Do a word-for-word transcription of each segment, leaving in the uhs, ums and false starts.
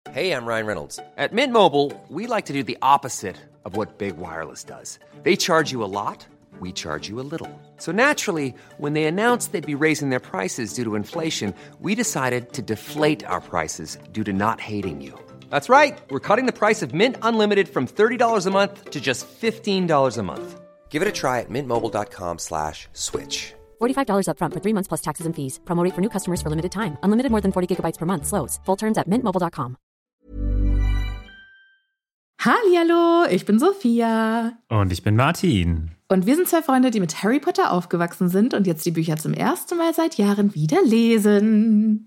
Hey, I'm Ryan Reynolds. At Mint Mobile, we like to do the opposite of what Big Wireless does. They charge you a lot, we charge you a little. So naturally, when they announced they'd be raising their prices due to inflation, we decided to deflate our prices due to not hating you. That's right. We're cutting the price of Mint Unlimited from thirty dollars a month to just fifteen dollars a month. Give it a try at mintmobile.com slash switch. forty-five dollars up front for three months plus taxes and fees. Promo rate for new customers for limited time. Unlimited more than forty gigabytes per month. Slows full terms at mint mobile dot com. Hallihallo, ich bin Sophia. Und ich bin Martin. Und wir sind zwei Freunde, die mit Harry Potter aufgewachsen sind und jetzt die Bücher zum ersten Mal seit Jahren wieder lesen.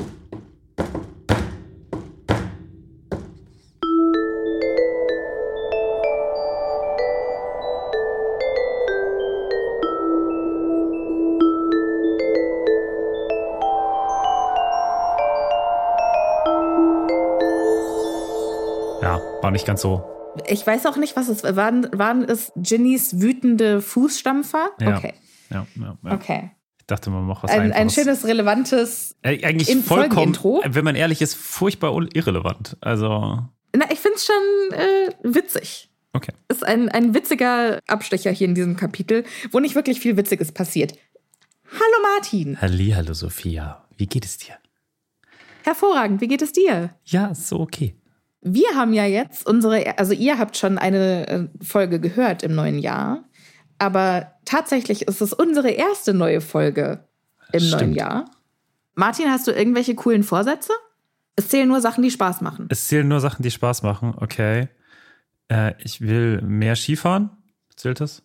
War nicht ganz so. Ich weiß auch nicht, was es war. Waren, waren es Ginnys wütende Fußstampfer? Ja. Okay. Ja, ja, ja. Okay. Ich dachte, man macht was ein, Einfaches. ein schönes, relevantes äh, Eigentlich in- vollkommen, Folgenintro. wenn man ehrlich ist, furchtbar irrelevant. Also. Na, ich finde es schon äh, witzig. Okay. Ist ein, ein witziger Abstecher hier in diesem Kapitel, wo nicht wirklich viel Witziges passiert. Hallo Martin. Hallihallo Sophia. Wie geht es dir? Hervorragend. Wie geht es dir? Ja, ist so okay. Wir haben ja jetzt unsere, also ihr habt schon eine äh, Folge gehört im neuen Jahr, aber tatsächlich ist es unsere erste neue Folge im Stimmt. neuen Jahr. Martin, hast du irgendwelche coolen Vorsätze? Es zählen nur Sachen, die Spaß machen. Es zählen nur Sachen, die Spaß machen. Okay. Äh, ich will mehr Skifahren. Zählt das?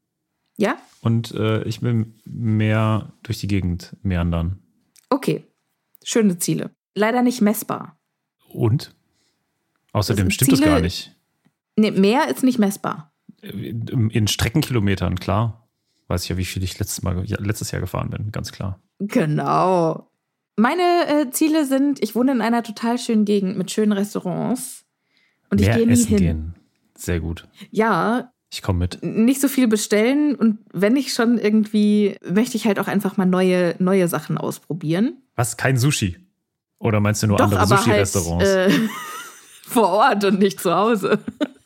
Ja? Und äh, ich will mehr durch die Gegend meandern. Okay. Schöne Ziele. Leider nicht messbar. Und? Außerdem Das sind stimmt das Ziele- gar nicht. Nee, mehr ist nicht messbar. In, in Streckenkilometern, klar. Weiß ich ja, wie viel ich letztes, Mal, ja, letztes Jahr gefahren bin, ganz klar. Genau. Meine äh, Ziele sind, ich wohne in einer total schönen Gegend mit schönen Restaurants. Und ich mehr gehe nie essen hin. gehen. Sehr gut. Ja, Ich komme mit. nicht so viel bestellen. Und wenn ich schon irgendwie, möchte ich halt auch einfach mal neue, neue Sachen ausprobieren. Was? Kein Sushi? Oder meinst du nur Doch, andere aber Sushi-Restaurants? halt äh, vor Ort und nicht zu Hause.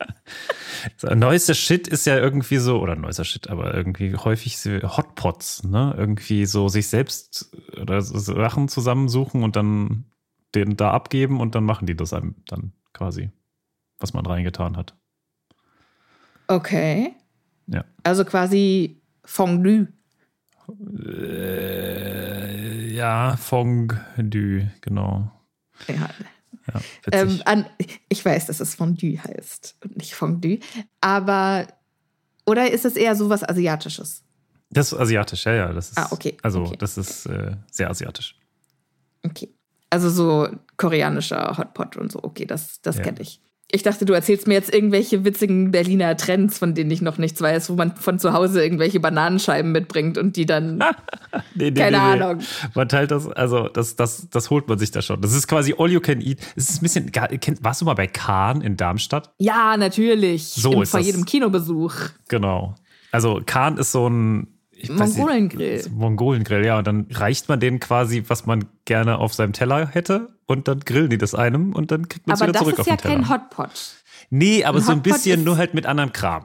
So, neuester Shit ist ja irgendwie so, oder neuester Shit, aber irgendwie häufig so Hotpots, ne? Irgendwie so sich selbst oder so Sachen zusammensuchen und dann den da abgeben und dann machen die das einem dann quasi, was man reingetan hat. Okay. Ja. Also quasi Fondue. Äh, ja, Fondue, genau. Ja. Ja, Ähm, witzig. an, ich weiß, dass es Fondue heißt und nicht Fondue. Aber, oder ist es eher sowas Asiatisches? Das ist asiatisch, ja, ja. Das ist, Ah, okay, Also, okay. das ist äh, sehr asiatisch. Okay. Also so koreanischer Hotpot und so. Okay, das, das Ja. kenne ich. Ich dachte, du erzählst mir jetzt irgendwelche witzigen Berliner Trends, von denen ich noch nichts weiß, wo man von zu Hause irgendwelche Bananenscheiben mitbringt und die dann, Nee, nee, keine nee, nee. Ahnung. Man teilt das, also das, das, das holt man sich da schon. Das ist quasi all you can eat. Es ist ein bisschen, gar- kennt- warst du mal bei Kahn in Darmstadt? Ja, natürlich. So Im, ist vor das. jedem Kinobesuch. Genau. Also Kahn ist so ein ich weiß nicht, Mongolengrill. Mongolengrill, ja. Und dann reicht man denen quasi, was man gerne auf seinem Teller hätte und dann grillen die das einem und dann kriegt man es Aber wieder das zurück ist auf ja den Teller. kein Hotpot. Nee, aber Ein so ein Hotpot bisschen ist- nur halt mit anderem Kram.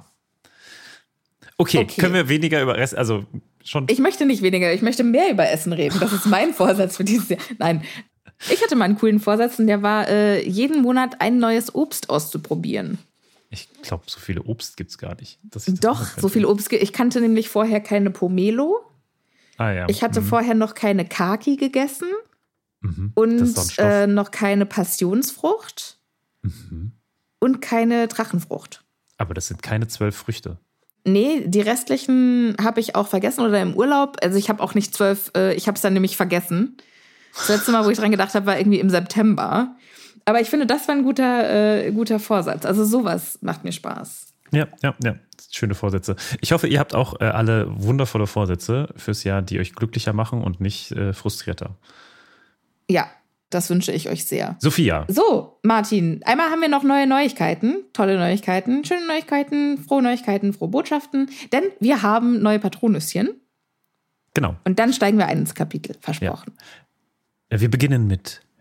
Okay, Okay. können wir weniger über Rest, also schon. Ich möchte nicht weniger, ich möchte mehr über Essen reden. Das ist mein Vorsatz für dieses Jahr. Nein, ich hatte mal einen coolen Vorsatz und der war, äh, jeden Monat ein neues Obst auszuprobieren. Ich glaube, so viele Obst gibt es gar nicht. dass ich das Doch, machen könnte. so viel Obst. ge- Ich kannte nämlich vorher keine Pomelo. Ah, ja. Ich hatte Mhm. vorher noch keine Kaki gegessen Mhm. und Das ist doch ein Stoff. äh, noch keine Passionsfrucht Mhm. und keine Drachenfrucht. Aber das sind keine zwölf Früchte. Nee, die restlichen habe ich auch vergessen oder im Urlaub. Also ich habe auch nicht zwölf, äh, ich habe es dann nämlich vergessen. Das letzte Mal, wo ich dran gedacht habe, war irgendwie im September. Aber ich finde, das war ein guter, äh, guter Vorsatz. Also sowas macht mir Spaß. Ja, ja, ja. Schöne Vorsätze. Ich hoffe, ihr habt auch äh, alle wundervolle Vorsätze fürs Jahr, die euch glücklicher machen und nicht äh, frustrierter. Ja, das wünsche ich euch sehr. Sophia. So, Martin, einmal haben wir noch neue Neuigkeiten, tolle Neuigkeiten, schöne Neuigkeiten, frohe Neuigkeiten, frohe Botschaften, denn wir haben neue Patronüschen Genau. und dann steigen wir ein ins Kapitel, versprochen. Äh, Wir beginnen mit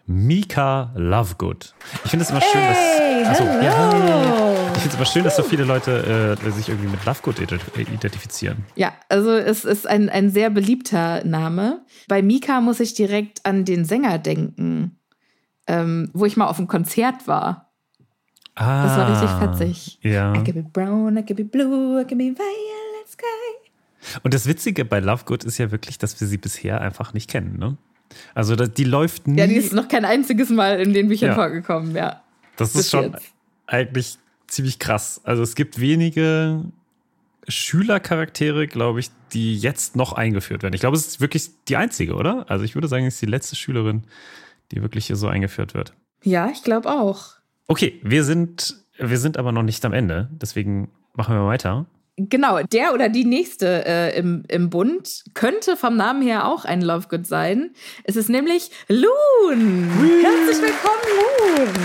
Mika Lovegood. Ich finde es immer schön, Hey, dass. Achso, hello. ja, ich finde es immer schön, dass so viele Leute äh, sich irgendwie mit Lovegood identifizieren. Ja, also es ist ein, ein sehr beliebter Name. Bei Mika muss ich direkt an den Sänger denken, ähm, wo ich mal auf einem Konzert war. Ah, Das war richtig fetzig. Ja. I can be brown, I can be blue, I can be violet sky. Und das Witzige bei Lovegood ist ja wirklich, dass wir sie bisher einfach nicht kennen, ne? Also die läuft nie. Ja, die ist noch kein einziges Mal in den Büchern Ja. vorgekommen, ja. Das Bis ist schon jetzt. eigentlich ziemlich krass. Also es gibt wenige Schülercharaktere, glaube ich, die jetzt noch eingeführt werden. Ich glaube, es ist wirklich die einzige, oder? Also ich würde sagen, es ist die letzte Schülerin, die wirklich hier so eingeführt wird. Ja, ich glaube auch. Okay, wir sind, wir sind aber noch nicht am Ende. Deswegen machen wir weiter. Genau, der oder die nächste äh, im, im Bund könnte vom Namen her auch ein Lovegood sein. Es ist nämlich Loon. Herzlich willkommen, Loon.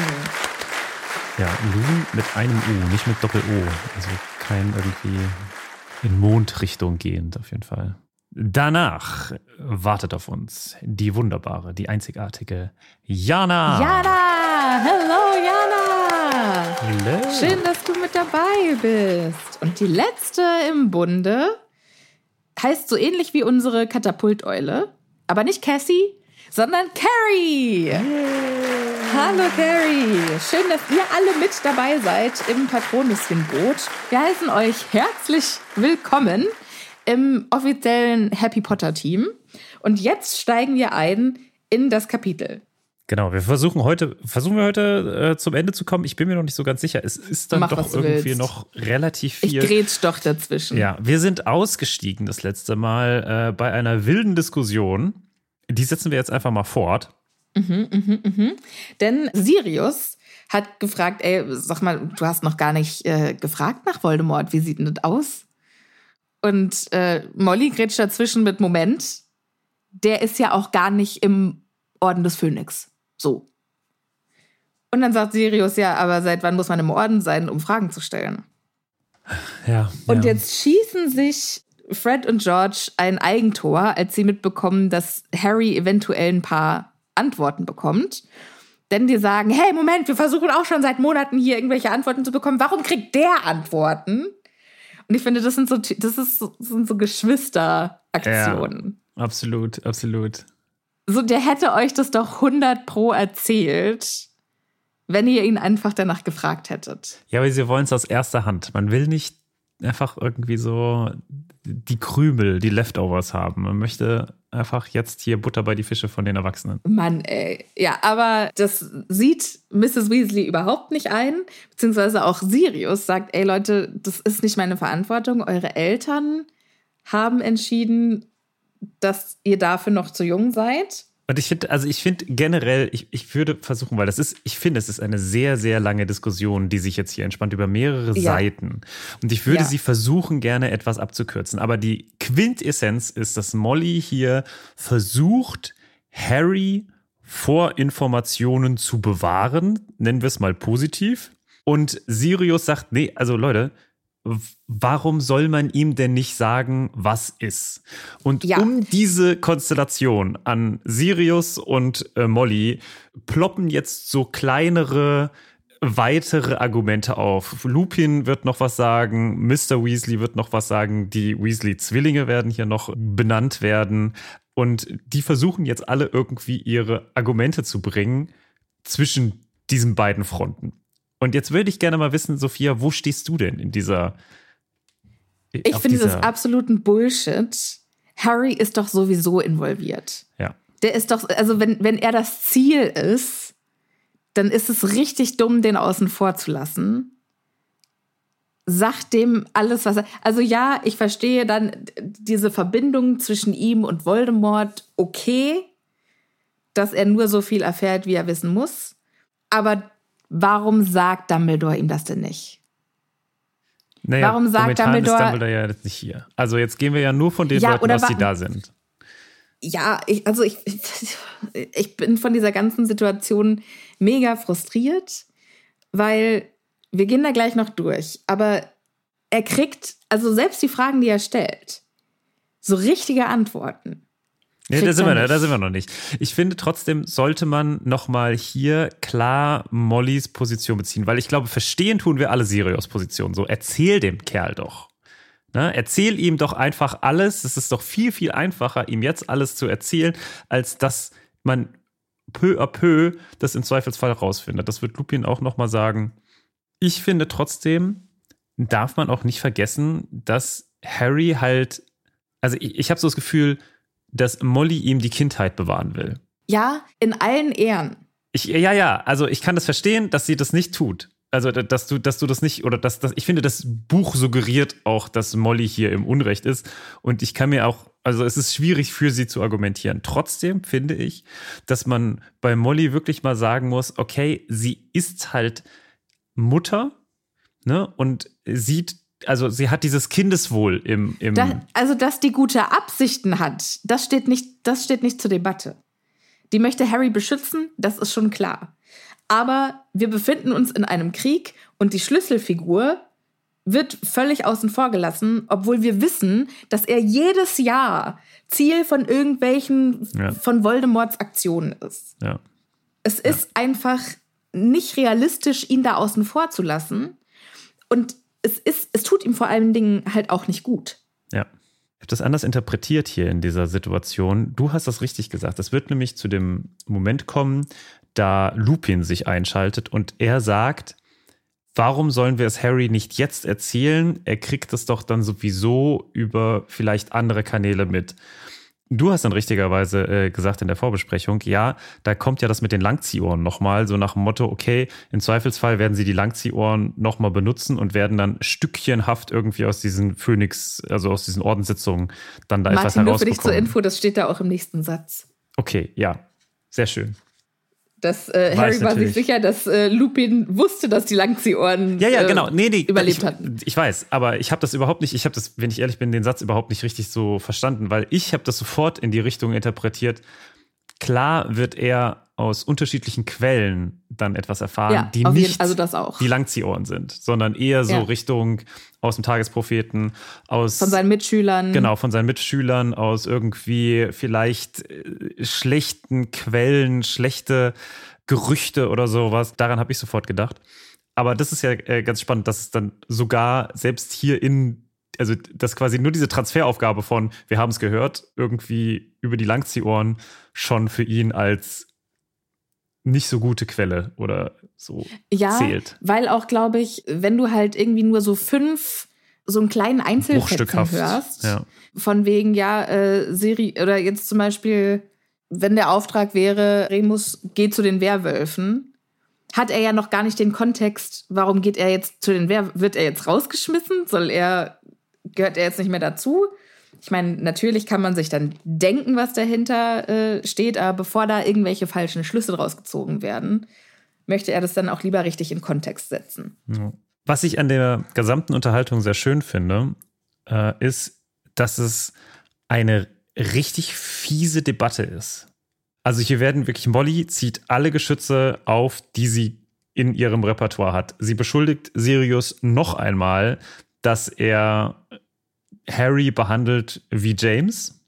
Ja, Loon mit einem U, nicht mit Doppel-O. Also kein irgendwie in Mondrichtung gehend auf jeden Fall. Danach wartet auf uns die wunderbare, die einzigartige Jana. Jana, hello Jana. Hello. Schön, dass du mit dabei bist. Und die letzte im Bunde heißt so ähnlich wie unsere Katapulteule, aber nicht Cassie, sondern Carrie. Hallo Carrie. Schön, dass ihr alle mit dabei seid im Patronüschenboot. Wir heißen euch herzlich willkommen im offiziellen Happy Potter Team. Und jetzt steigen wir ein in das Kapitel. Genau, wir versuchen heute, versuchen wir heute äh, zum Ende zu kommen. Ich bin mir noch nicht so ganz sicher. Es ist dann Mach, doch was du irgendwie willst. noch relativ Ich viel. grätsch doch dazwischen. Ja, wir sind ausgestiegen das letzte Mal äh, bei einer wilden Diskussion. Die setzen wir jetzt einfach mal fort. Mhm, mhm, mhm. Denn Sirius hat gefragt, ey, sag mal, du hast noch gar nicht äh, gefragt nach Voldemort. Wie sieht denn das aus? Und äh, Molly grätscht dazwischen mit Moment. Der ist ja auch gar nicht im Orden des Phönix. So. Und dann sagt Sirius, ja, aber seit wann muss man im Orden sein, um Fragen zu stellen? Ja. Und ja. jetzt schießen sich Fred und George ein Eigentor, als sie mitbekommen, dass Harry eventuell ein paar Antworten bekommt. Denn die sagen, hey, Moment, wir versuchen auch schon seit Monaten hier irgendwelche Antworten zu bekommen. Warum kriegt der Antworten? Und ich finde, das sind so, das ist so, das sind so Geschwisteraktionen. Ja, absolut, absolut. So, der hätte euch das doch hundert pro erzählt, wenn ihr ihn einfach danach gefragt hättet. Ja, aber sie wollen es aus erster Hand. Man will nicht einfach irgendwie so die Krümel, die Leftovers haben. Man möchte einfach jetzt hier Butter bei die Fische von den Erwachsenen. Mann, ey. Ja, aber das sieht Misses Weasley überhaupt nicht ein. Beziehungsweise auch Sirius sagt, ey Leute, das ist nicht meine Verantwortung. Eure Eltern haben entschieden, dass ihr dafür noch zu jung seid. Und ich finde, also ich finde generell, ich, ich würde versuchen, weil das ist, ich finde, es ist eine sehr, sehr lange Diskussion, die sich jetzt hier entspannt über mehrere Ja. Seiten. Und ich würde Ja. sie versuchen, gerne etwas abzukürzen. Aber die Quintessenz ist, dass Molly hier versucht, Harry vor Informationen zu bewahren, nennen wir es mal positiv. Und Sirius sagt, nee, also Leute, warum soll man ihm denn nicht sagen, was ist? Und Ja. um diese Konstellation an Sirius und äh, Molly ploppen jetzt so kleinere, weitere Argumente auf. Lupin wird noch was sagen, Mister Weasley wird noch was sagen, die Weasley-Zwillinge werden hier noch benannt werden. Und die versuchen jetzt alle irgendwie ihre Argumente zu bringen zwischen diesen beiden Fronten. Und jetzt würde ich gerne mal wissen, Sophia, wo stehst du denn in dieser Ich auf finde dieser, das absoluten Bullshit. Harry ist doch sowieso involviert. Ja. Der ist doch, also wenn, wenn er das Ziel ist, dann ist es richtig dumm, den außen vor zu lassen. Sagt dem alles, was er. Also ja, ich verstehe dann diese Verbindung zwischen ihm und Voldemort, okay, dass er nur so viel erfährt, wie er wissen muss. Aber warum sagt Dumbledore ihm das denn nicht? Naja, warum sagt momentan Dumbledore- ist Dumbledore ja jetzt nicht hier. Also jetzt gehen wir ja nur von den Ja, Leuten oder aus, die wa- da sind. Ja, ich, also ich, ich bin von dieser ganzen Situation mega frustriert, weil wir gehen da gleich noch durch. Aber er kriegt, also selbst die Fragen, die er stellt, so richtige Antworten. Nee, da sind, wir, da sind wir noch nicht. Ich finde trotzdem, sollte man nochmal hier klar Mollys Position beziehen, weil ich glaube, verstehen tun wir alle Sirius Position. So, erzähl dem Kerl doch. Ne? Erzähl ihm doch einfach alles. Es ist doch viel, viel einfacher, ihm jetzt alles zu erzählen, als dass man peu à peu das im Zweifelsfall rausfindet. Das wird Lupin auch nochmal sagen. Ich finde trotzdem, darf man auch nicht vergessen, dass Harry halt, also ich, ich habe so das Gefühl, dass Molly ihm die Kindheit bewahren will. Ja, in allen Ehren. Ich, ja, ja, also ich kann das verstehen, dass sie das nicht tut. Also, dass du, dass du das nicht, oder dass, dass ich finde, das Buch suggeriert auch, dass Molly hier im Unrecht ist. Und ich kann mir auch, also es ist schwierig für sie zu argumentieren. Trotzdem finde ich, dass man bei Molly wirklich mal sagen muss, okay, sie ist halt Mutter, ne, und sieht, also sie hat dieses Kindeswohl im, im da, also, dass die gute Absichten hat, das steht nicht, das steht nicht zur Debatte. Die möchte Harry beschützen, das ist schon klar. Aber wir befinden uns in einem Krieg und die Schlüsselfigur wird völlig außen vor gelassen, obwohl wir wissen, dass er jedes Jahr Ziel von irgendwelchen, ja. von Voldemorts Aktionen ist. Ja. Es ist ja. einfach nicht realistisch, ihn da außen vor zu lassen. Und es ist, es tut ihm vor allen Dingen halt auch nicht gut. Ja. Ich habe das anders interpretiert hier in dieser Situation. Du hast das richtig gesagt. Es wird nämlich zu dem Moment kommen, da Lupin sich einschaltet und er sagt, warum sollen wir es Harry nicht jetzt erzählen? Er kriegt es doch dann sowieso über vielleicht andere Kanäle mit. Du hast dann richtigerweise äh, gesagt in der Vorbesprechung, ja, da kommt ja das mit den Langziehohren nochmal, so nach dem Motto, okay, im Zweifelsfall werden sie die Langziehohren nochmal benutzen und werden dann stückchenhaft irgendwie aus diesen Phönix, also aus diesen Ordenssitzungen dann da Martin, etwas herausbekommen. nur für dich zur Info, das steht da auch im nächsten Satz. Okay, ja, sehr schön. Dass äh, Harry war sich sicher, dass äh, Lupin wusste, dass die Langziehohren ja, ja, genau. nee, nee, überlebt ich, hatten. Ich weiß, aber ich habe das überhaupt nicht, ich habe das, wenn ich ehrlich bin, den Satz überhaupt nicht richtig so verstanden, weil ich habe das sofort in die Richtung interpretiert. Klar wird er aus unterschiedlichen Quellen dann etwas erfahren, ja, die auf nicht jeden, also das auch. die Langziehohren sind, sondern eher so ja. Richtung aus dem Tagespropheten, aus von seinen Mitschülern. Genau, von seinen Mitschülern, aus irgendwie vielleicht schlechten Quellen, schlechte Gerüchte oder sowas. Daran habe ich sofort gedacht. Aber das ist ja äh, ganz spannend, dass es dann sogar selbst hier in, also dass quasi nur diese Transferaufgabe von, wir haben es gehört, irgendwie über die Langziehohren schon für ihn als nicht so gute Quelle oder so ja, zählt. Weil auch, glaube ich, wenn du halt irgendwie nur so fünf, so einen kleinen Einzelfetzen hörst, ja. von wegen, ja, äh, Siri, oder jetzt zum Beispiel, wenn der Auftrag wäre, Remus geht zu den Werwölfen, hat er ja noch gar nicht den Kontext, warum geht er jetzt zu den Werwölfen, wird er jetzt rausgeschmissen? Soll er, gehört er jetzt nicht mehr dazu? Ich meine, natürlich kann man sich dann denken, was dahinter äh, steht, aber bevor da irgendwelche falschen Schlüsse draus gezogen werden, möchte er das dann auch lieber richtig in Kontext setzen. Ja. Was ich an der gesamten Unterhaltung sehr schön finde, äh, ist, dass es eine richtig fiese Debatte ist. Also hier werden wirklich, Molly zieht alle Geschütze auf, die sie in ihrem Repertoire hat. Sie beschuldigt Sirius noch einmal, dass er Harry behandelt wie James.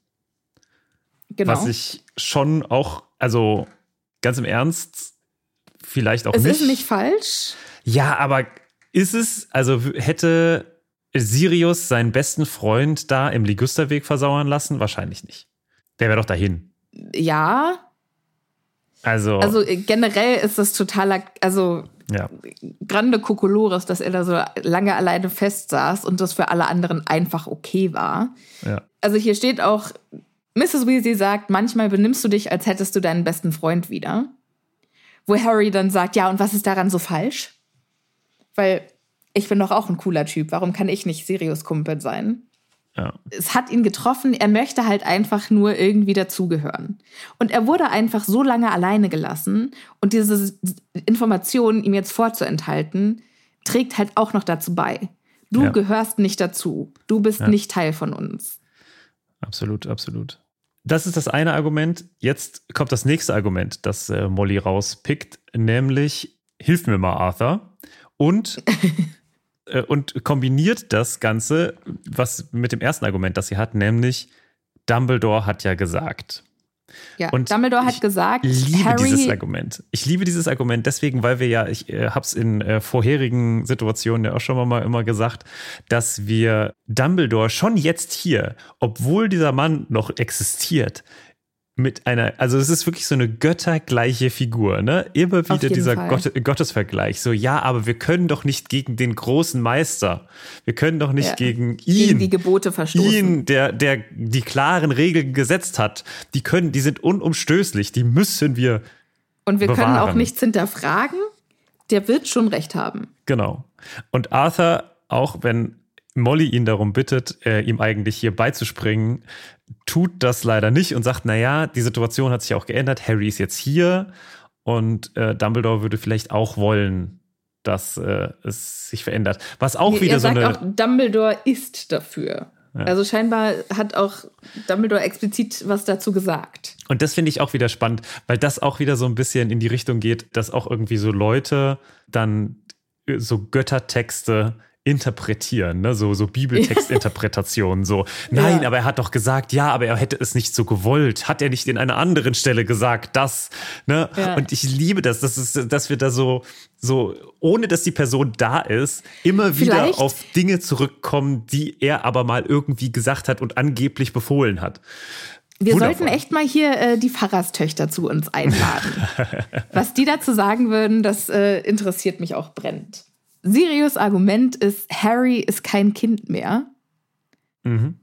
Genau. Was ich schon auch, also ganz im Ernst, vielleicht auch es nicht. Es ist nicht falsch. Ja, aber ist es, also hätte Sirius seinen besten Freund da im Ligusterweg versauern lassen? Wahrscheinlich nicht. Der wäre doch dahin. Ja. Also, also generell ist das totaler, also ja. grande Kokolores, dass er da so lange alleine festsaß und das für alle anderen einfach okay war. Ja. Also hier steht auch, Misses Weasley sagt, manchmal benimmst du dich, als hättest du deinen besten Freund wieder. Wo Harry dann sagt, ja, und was ist daran so falsch? Weil ich bin doch auch ein cooler Typ. Warum kann ich nicht Sirius Kumpel sein? Ja. Es hat ihn getroffen. Er möchte halt einfach nur irgendwie dazugehören. Und er wurde einfach so lange alleine gelassen. Und diese Informationen ihm jetzt vorzuenthalten, trägt halt auch noch dazu bei. Du ja. gehörst nicht dazu. Du bist ja. nicht Teil von uns. Absolut, absolut. Das ist das eine Argument. Jetzt kommt das nächste Argument, das äh, Molly rauspickt, nämlich, hilf mir mal, Arthur. Und, äh, und kombiniert das Ganze, was mit dem ersten Argument, das sie hat, nämlich Dumbledore hat ja gesagt. Ja, Und Dumbledore hat ich gesagt, liebe Harry, dieses Argument. Ich liebe dieses Argument deswegen, weil wir ja, ich äh, habe es in äh, vorherigen Situationen ja auch schon mal immer gesagt, dass wir Dumbledore schon jetzt hier, obwohl dieser Mann noch existiert, mit einer, also es ist wirklich so eine göttergleiche Figur, ne? Immer wieder dieser Gott, Gottesvergleich. So, ja, aber wir können doch nicht gegen den großen Meister. Wir können doch nicht ja. gegen ihn. Gegen die Gebote verstoßen. Ihn, der, der die klaren Regeln gesetzt hat. Die können, die sind unumstößlich. Die müssen wir Und wir bewahren. können auch nichts hinterfragen. Der wird schon recht haben. Genau. Und Arthur, auch wenn Molly ihn darum bittet, äh, ihm eigentlich hier beizuspringen, tut das leider nicht und sagt, naja, die Situation hat sich auch geändert, Harry ist jetzt hier und äh, Dumbledore würde vielleicht auch wollen, dass äh, es sich verändert. Was auch er, wieder er so sagt eine... auch, Dumbledore ist dafür. Ja. Also scheinbar hat auch Dumbledore explizit was dazu gesagt. Und das finde ich auch wieder spannend, weil das auch wieder so ein bisschen in die Richtung geht, dass auch irgendwie so Leute dann so Göttertexte interpretieren, ne? so, so Bibeltextinterpretationen, so, nein, Ja. aber er hat doch gesagt, ja, aber er hätte es nicht so gewollt, hat er nicht in einer anderen Stelle gesagt, das, ne? Ja. Und ich liebe das, das ist, dass wir da so, so, ohne dass die Person da ist, immer wieder Vielleicht- auf Dinge zurückkommen, die er aber mal irgendwie gesagt hat und angeblich befohlen hat. Wir Wundervoll. sollten echt mal hier äh, die Pfarrerstöchter zu uns einladen. Was die dazu sagen würden, das äh, interessiert mich auch brennend. Sirius Argument ist, Harry ist kein Kind mehr. Mhm.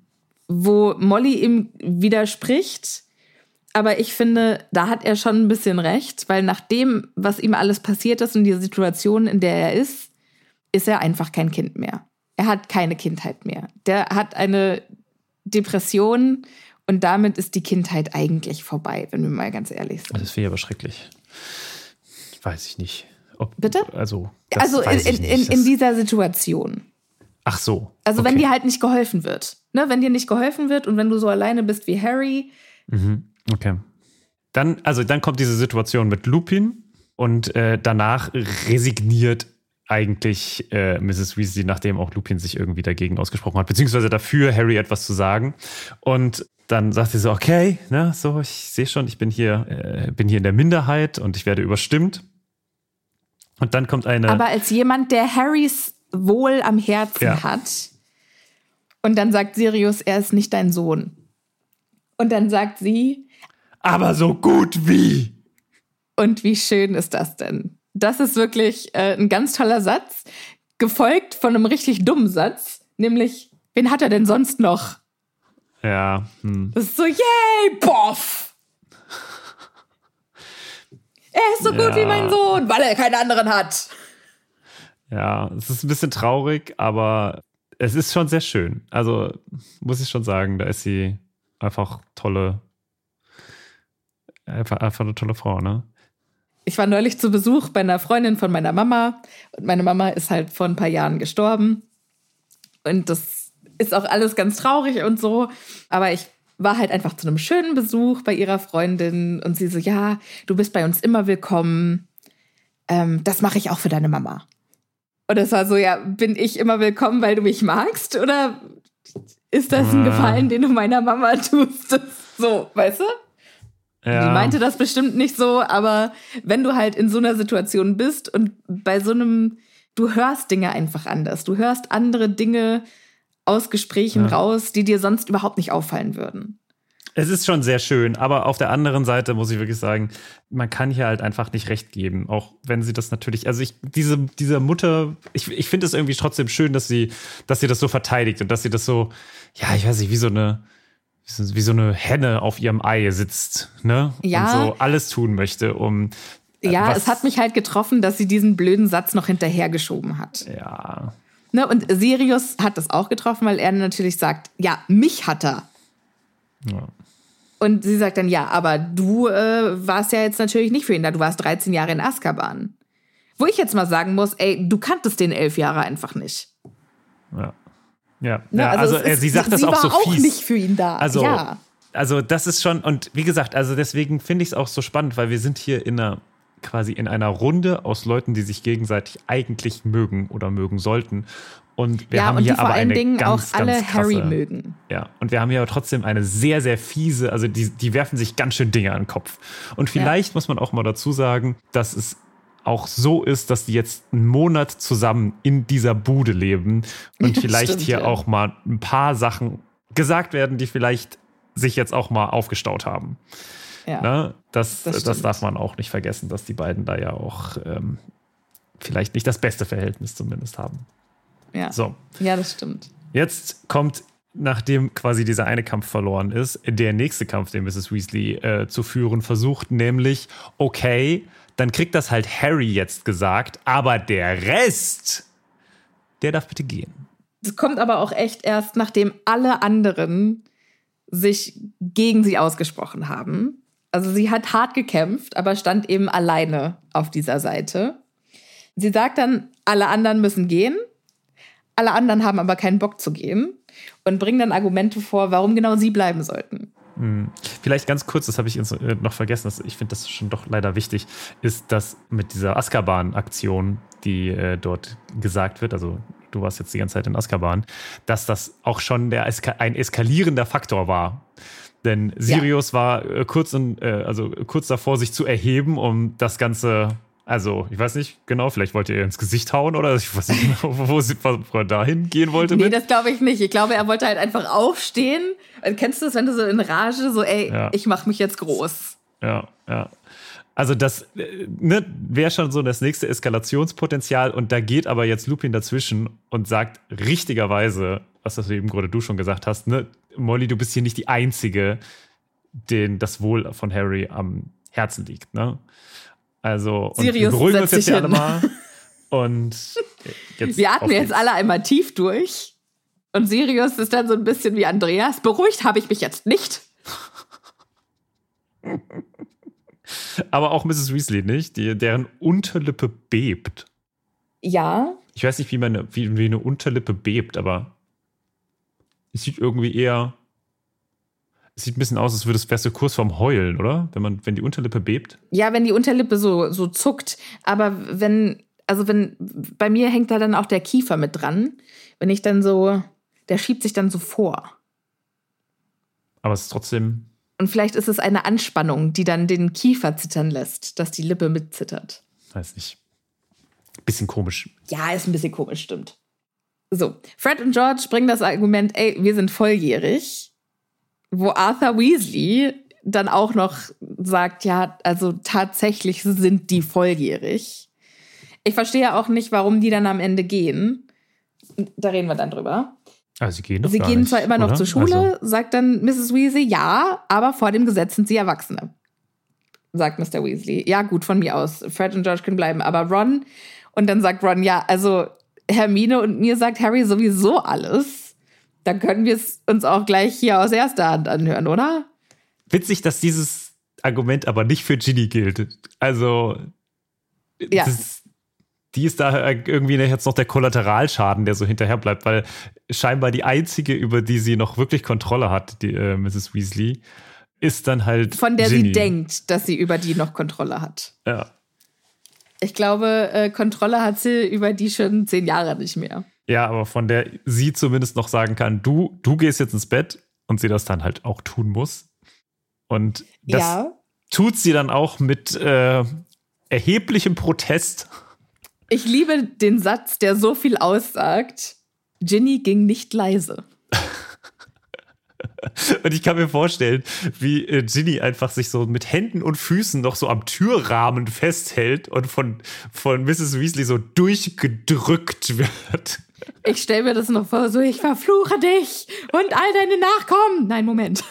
Wo Molly ihm widerspricht. Aber ich finde, da hat er schon ein bisschen recht, weil nach dem, was ihm alles passiert ist und die Situation, in der er ist, ist er einfach kein Kind mehr. Er hat keine Kindheit mehr. Der hat eine Depression und damit ist die Kindheit eigentlich vorbei, wenn wir mal ganz ehrlich sind. Das wäre aber schrecklich. Weiß ich nicht. Ob, Bitte? Also, das Also in, weiß ich in, nicht. in, in Das- dieser Situation. Ach so. Also okay. wenn dir halt nicht geholfen wird. Ne? Wenn dir nicht geholfen wird und wenn du so alleine bist wie Harry. Mhm. Okay. Dann, also dann kommt diese Situation mit Lupin und äh, danach resigniert eigentlich äh, Misses Weasley, nachdem auch Lupin sich irgendwie dagegen ausgesprochen hat, beziehungsweise dafür, Harry etwas zu sagen. Und dann sagt sie so, okay, ne, so, ich sehe schon, ich bin hier, äh, bin hier in der Minderheit und ich werde überstimmt. Und dann kommt eine... Aber als jemand, der Harrys Wohl am Herzen Ja. hat. Und dann sagt Sirius, er ist nicht dein Sohn. Und dann sagt sie, aber so gut wie... und wie schön ist das denn? Das ist wirklich äh, ein ganz toller Satz, gefolgt von einem richtig dummen Satz, nämlich, wen hat er denn sonst noch? Ja, hm. Das ist so, yay, boff! Er ist so Ja. gut wie mein Sohn, weil er keinen anderen hat. Ja, es ist ein bisschen traurig, aber es ist schon sehr schön. Also muss ich schon sagen, da ist sie einfach tolle, einfach, einfach eine tolle Frau, ne? Ich war neulich zu Besuch bei einer Freundin von meiner Mama und meine Mama ist halt vor ein paar Jahren gestorben und das ist auch alles ganz traurig und so, aber ich war halt einfach zu einem schönen Besuch bei ihrer Freundin und sie so, ja, du bist bei uns immer willkommen, ähm, das mache ich auch für deine Mama. Und das war so, ja, bin ich immer willkommen, weil du mich magst oder ist das ein Ja. Gefallen, den du meiner Mama tust? Das so, weißt du? Ja. Die meinte das bestimmt nicht so, aber wenn du halt in so einer Situation bist und bei so einem, du hörst Dinge einfach anders. Du hörst andere Dinge aus Gesprächen Ja. raus, die dir sonst überhaupt nicht auffallen würden. Es ist schon sehr schön, aber auf der anderen Seite muss ich wirklich sagen, man kann hier halt einfach nicht recht geben, auch wenn sie das natürlich, also ich, diese, diese Mutter, ich, ich finde es irgendwie trotzdem schön, dass sie, dass sie das so verteidigt und dass sie das so, ja, ich weiß nicht, wie so eine, wie so eine Henne auf ihrem Ei sitzt, ne? Ja. Und so alles tun möchte, um äh, Ja, was- es hat mich halt getroffen, dass sie diesen blöden Satz noch hinterhergeschoben hat. Ja. Ne? Und Sirius hat das auch getroffen, weil er natürlich sagt, ja, mich hat er. Ja. Und sie sagt dann, ja, aber du äh, warst ja jetzt natürlich nicht für ihn da. Du warst dreizehn Jahre in Azkaban. Wo ich jetzt mal sagen muss, ey, du kanntest den elf Jahre einfach nicht. Ja. Ja, Ne? ja also, es äh, ist- sie sagt das sie auch war so auch fies. nicht für ihn da. Also, ja. also das ist schon, und wie gesagt, also deswegen finde ich es auch so spannend, weil wir sind hier in einer quasi in einer Runde aus Leuten, die sich gegenseitig eigentlich mögen oder mögen sollten. Und wir ja, haben und hier die vor aber allen eine Dingen ganz, auch alle ganz krasse, Harry mögen. Ja, und wir haben hier aber trotzdem eine sehr, sehr fiese, also die, die werfen sich ganz schön Dinge an den Kopf. Und vielleicht ja. muss man auch mal dazu sagen, dass es auch so ist, dass die jetzt einen Monat zusammen in dieser Bude leben und vielleicht Stimmt, hier ja. auch mal ein paar Sachen gesagt werden, die vielleicht sich jetzt auch mal aufgestaut haben. Ja, ne? das, das, das darf man auch nicht vergessen, dass die beiden da ja auch ähm, vielleicht nicht das beste Verhältnis zumindest haben. Ja. So. Ja, das stimmt. Jetzt kommt, nachdem quasi dieser eine Kampf verloren ist, der nächste Kampf, den Misses Weasley äh, zu führen versucht, nämlich, okay, dann kriegt das halt Harry jetzt gesagt, aber der Rest, der darf bitte gehen. Das kommt aber auch echt erst, nachdem alle anderen sich gegen sie ausgesprochen haben. Also sie hat hart gekämpft, aber stand eben alleine auf dieser Seite. Sie sagt dann, alle anderen müssen gehen. Alle anderen haben aber keinen Bock zu gehen und bringen dann Argumente vor, warum genau sie bleiben sollten. Hm. Vielleicht ganz kurz, das habe ich noch vergessen, ich finde das schon doch leider wichtig, ist, dass mit dieser Azkaban-Aktion, die äh, dort gesagt wird, also du warst jetzt die ganze Zeit in Azkaban, dass das auch schon der Eska- ein eskalierender Faktor war. Denn Sirius ja. war äh, kurz, in, äh, also kurz davor, sich zu erheben, um das Ganze... Also, ich weiß nicht genau, vielleicht wollte er ins Gesicht hauen oder ich weiß nicht genau, wo, wo er dahin gehen wollte. Nee, mit. das glaube ich nicht. Ich glaube, er wollte halt einfach aufstehen. Kennst du das, wenn du so in Rage so, ey, ja. ich mache mich jetzt groß. Ja, ja. Also das ne, wäre schon so das nächste Eskalationspotenzial und da geht aber jetzt Lupin dazwischen und sagt richtigerweise, was das eben gerade du schon gesagt hast, ne, Molly, du bist hier nicht die Einzige, denen das Wohl von Harry am Herzen liegt, ne? Also, und Sirius wir beruhigen uns jetzt sich hier alle mal. Und jetzt wir atmen jetzt alle einmal tief durch. Und Sirius ist dann so ein bisschen wie Andreas. Beruhigt habe ich mich jetzt nicht. Aber auch Misses Weasley nicht, die, deren Unterlippe bebt. Ja. Ich weiß nicht, wie, meine, wie, wie eine Unterlippe bebt, aber es sieht irgendwie eher... Es sieht ein bisschen aus, als würde es wärst du kurz vorm Heulen, oder? Wenn man, wenn die Unterlippe bebt. Ja, wenn die Unterlippe so, so zuckt. Aber wenn, also wenn, bei mir hängt da dann auch der Kiefer mit dran. Wenn ich dann so, der schiebt sich dann so vor. Aber es ist trotzdem... Und vielleicht ist es eine Anspannung, die dann den Kiefer zittern lässt, dass die Lippe mitzittert. Weiß nicht. Bisschen komisch. Ja, ist ein bisschen komisch, stimmt. So, Fred und George bringen das Argument, ey, wir sind volljährig. Wo Arthur Weasley dann auch noch sagt, ja, also tatsächlich sind die volljährig. Ich verstehe auch nicht, warum die dann am Ende gehen. Da reden wir dann drüber. Also sie gehen doch Sie gar gehen nicht, zwar immer noch oder? zur Schule, also. sagt dann Misses Weasley, ja, aber vor dem Gesetz sind sie Erwachsene. Sagt Mister Weasley. Ja, gut, von mir aus. Fred und George können bleiben. Aber Ron, und dann sagt Ron, ja, also Hermine und mir sagt Harry sowieso alles. Dann können wir es uns auch gleich hier aus erster Hand anhören, oder? Witzig, dass dieses Argument aber nicht für Ginny gilt. Also, ja. das, die ist da irgendwie jetzt noch der Kollateralschaden, der so hinterher bleibt, weil scheinbar die einzige, über die sie noch wirklich Kontrolle hat, die äh, Misses Weasley, ist dann halt Von der Ginny. sie denkt, dass sie über die noch Kontrolle hat. Ja. Ich glaube, äh, Kontrolle hat sie über die schon zehn Jahre nicht mehr. Ja, aber von der sie zumindest noch sagen kann, du, du gehst jetzt ins Bett und sie das dann halt auch tun muss. Und das ja. tut sie dann auch mit äh, erheblichem Protest. Ich liebe den Satz, der so viel aussagt. Ginny ging nicht leise. Und ich kann mir vorstellen, wie äh, Ginny einfach sich so mit Händen und Füßen noch so am Türrahmen festhält und von, von Misses Weasley so durchgedrückt wird. Ich stelle mir das noch vor, so ich verfluche dich und all deine Nachkommen. Nein, Moment.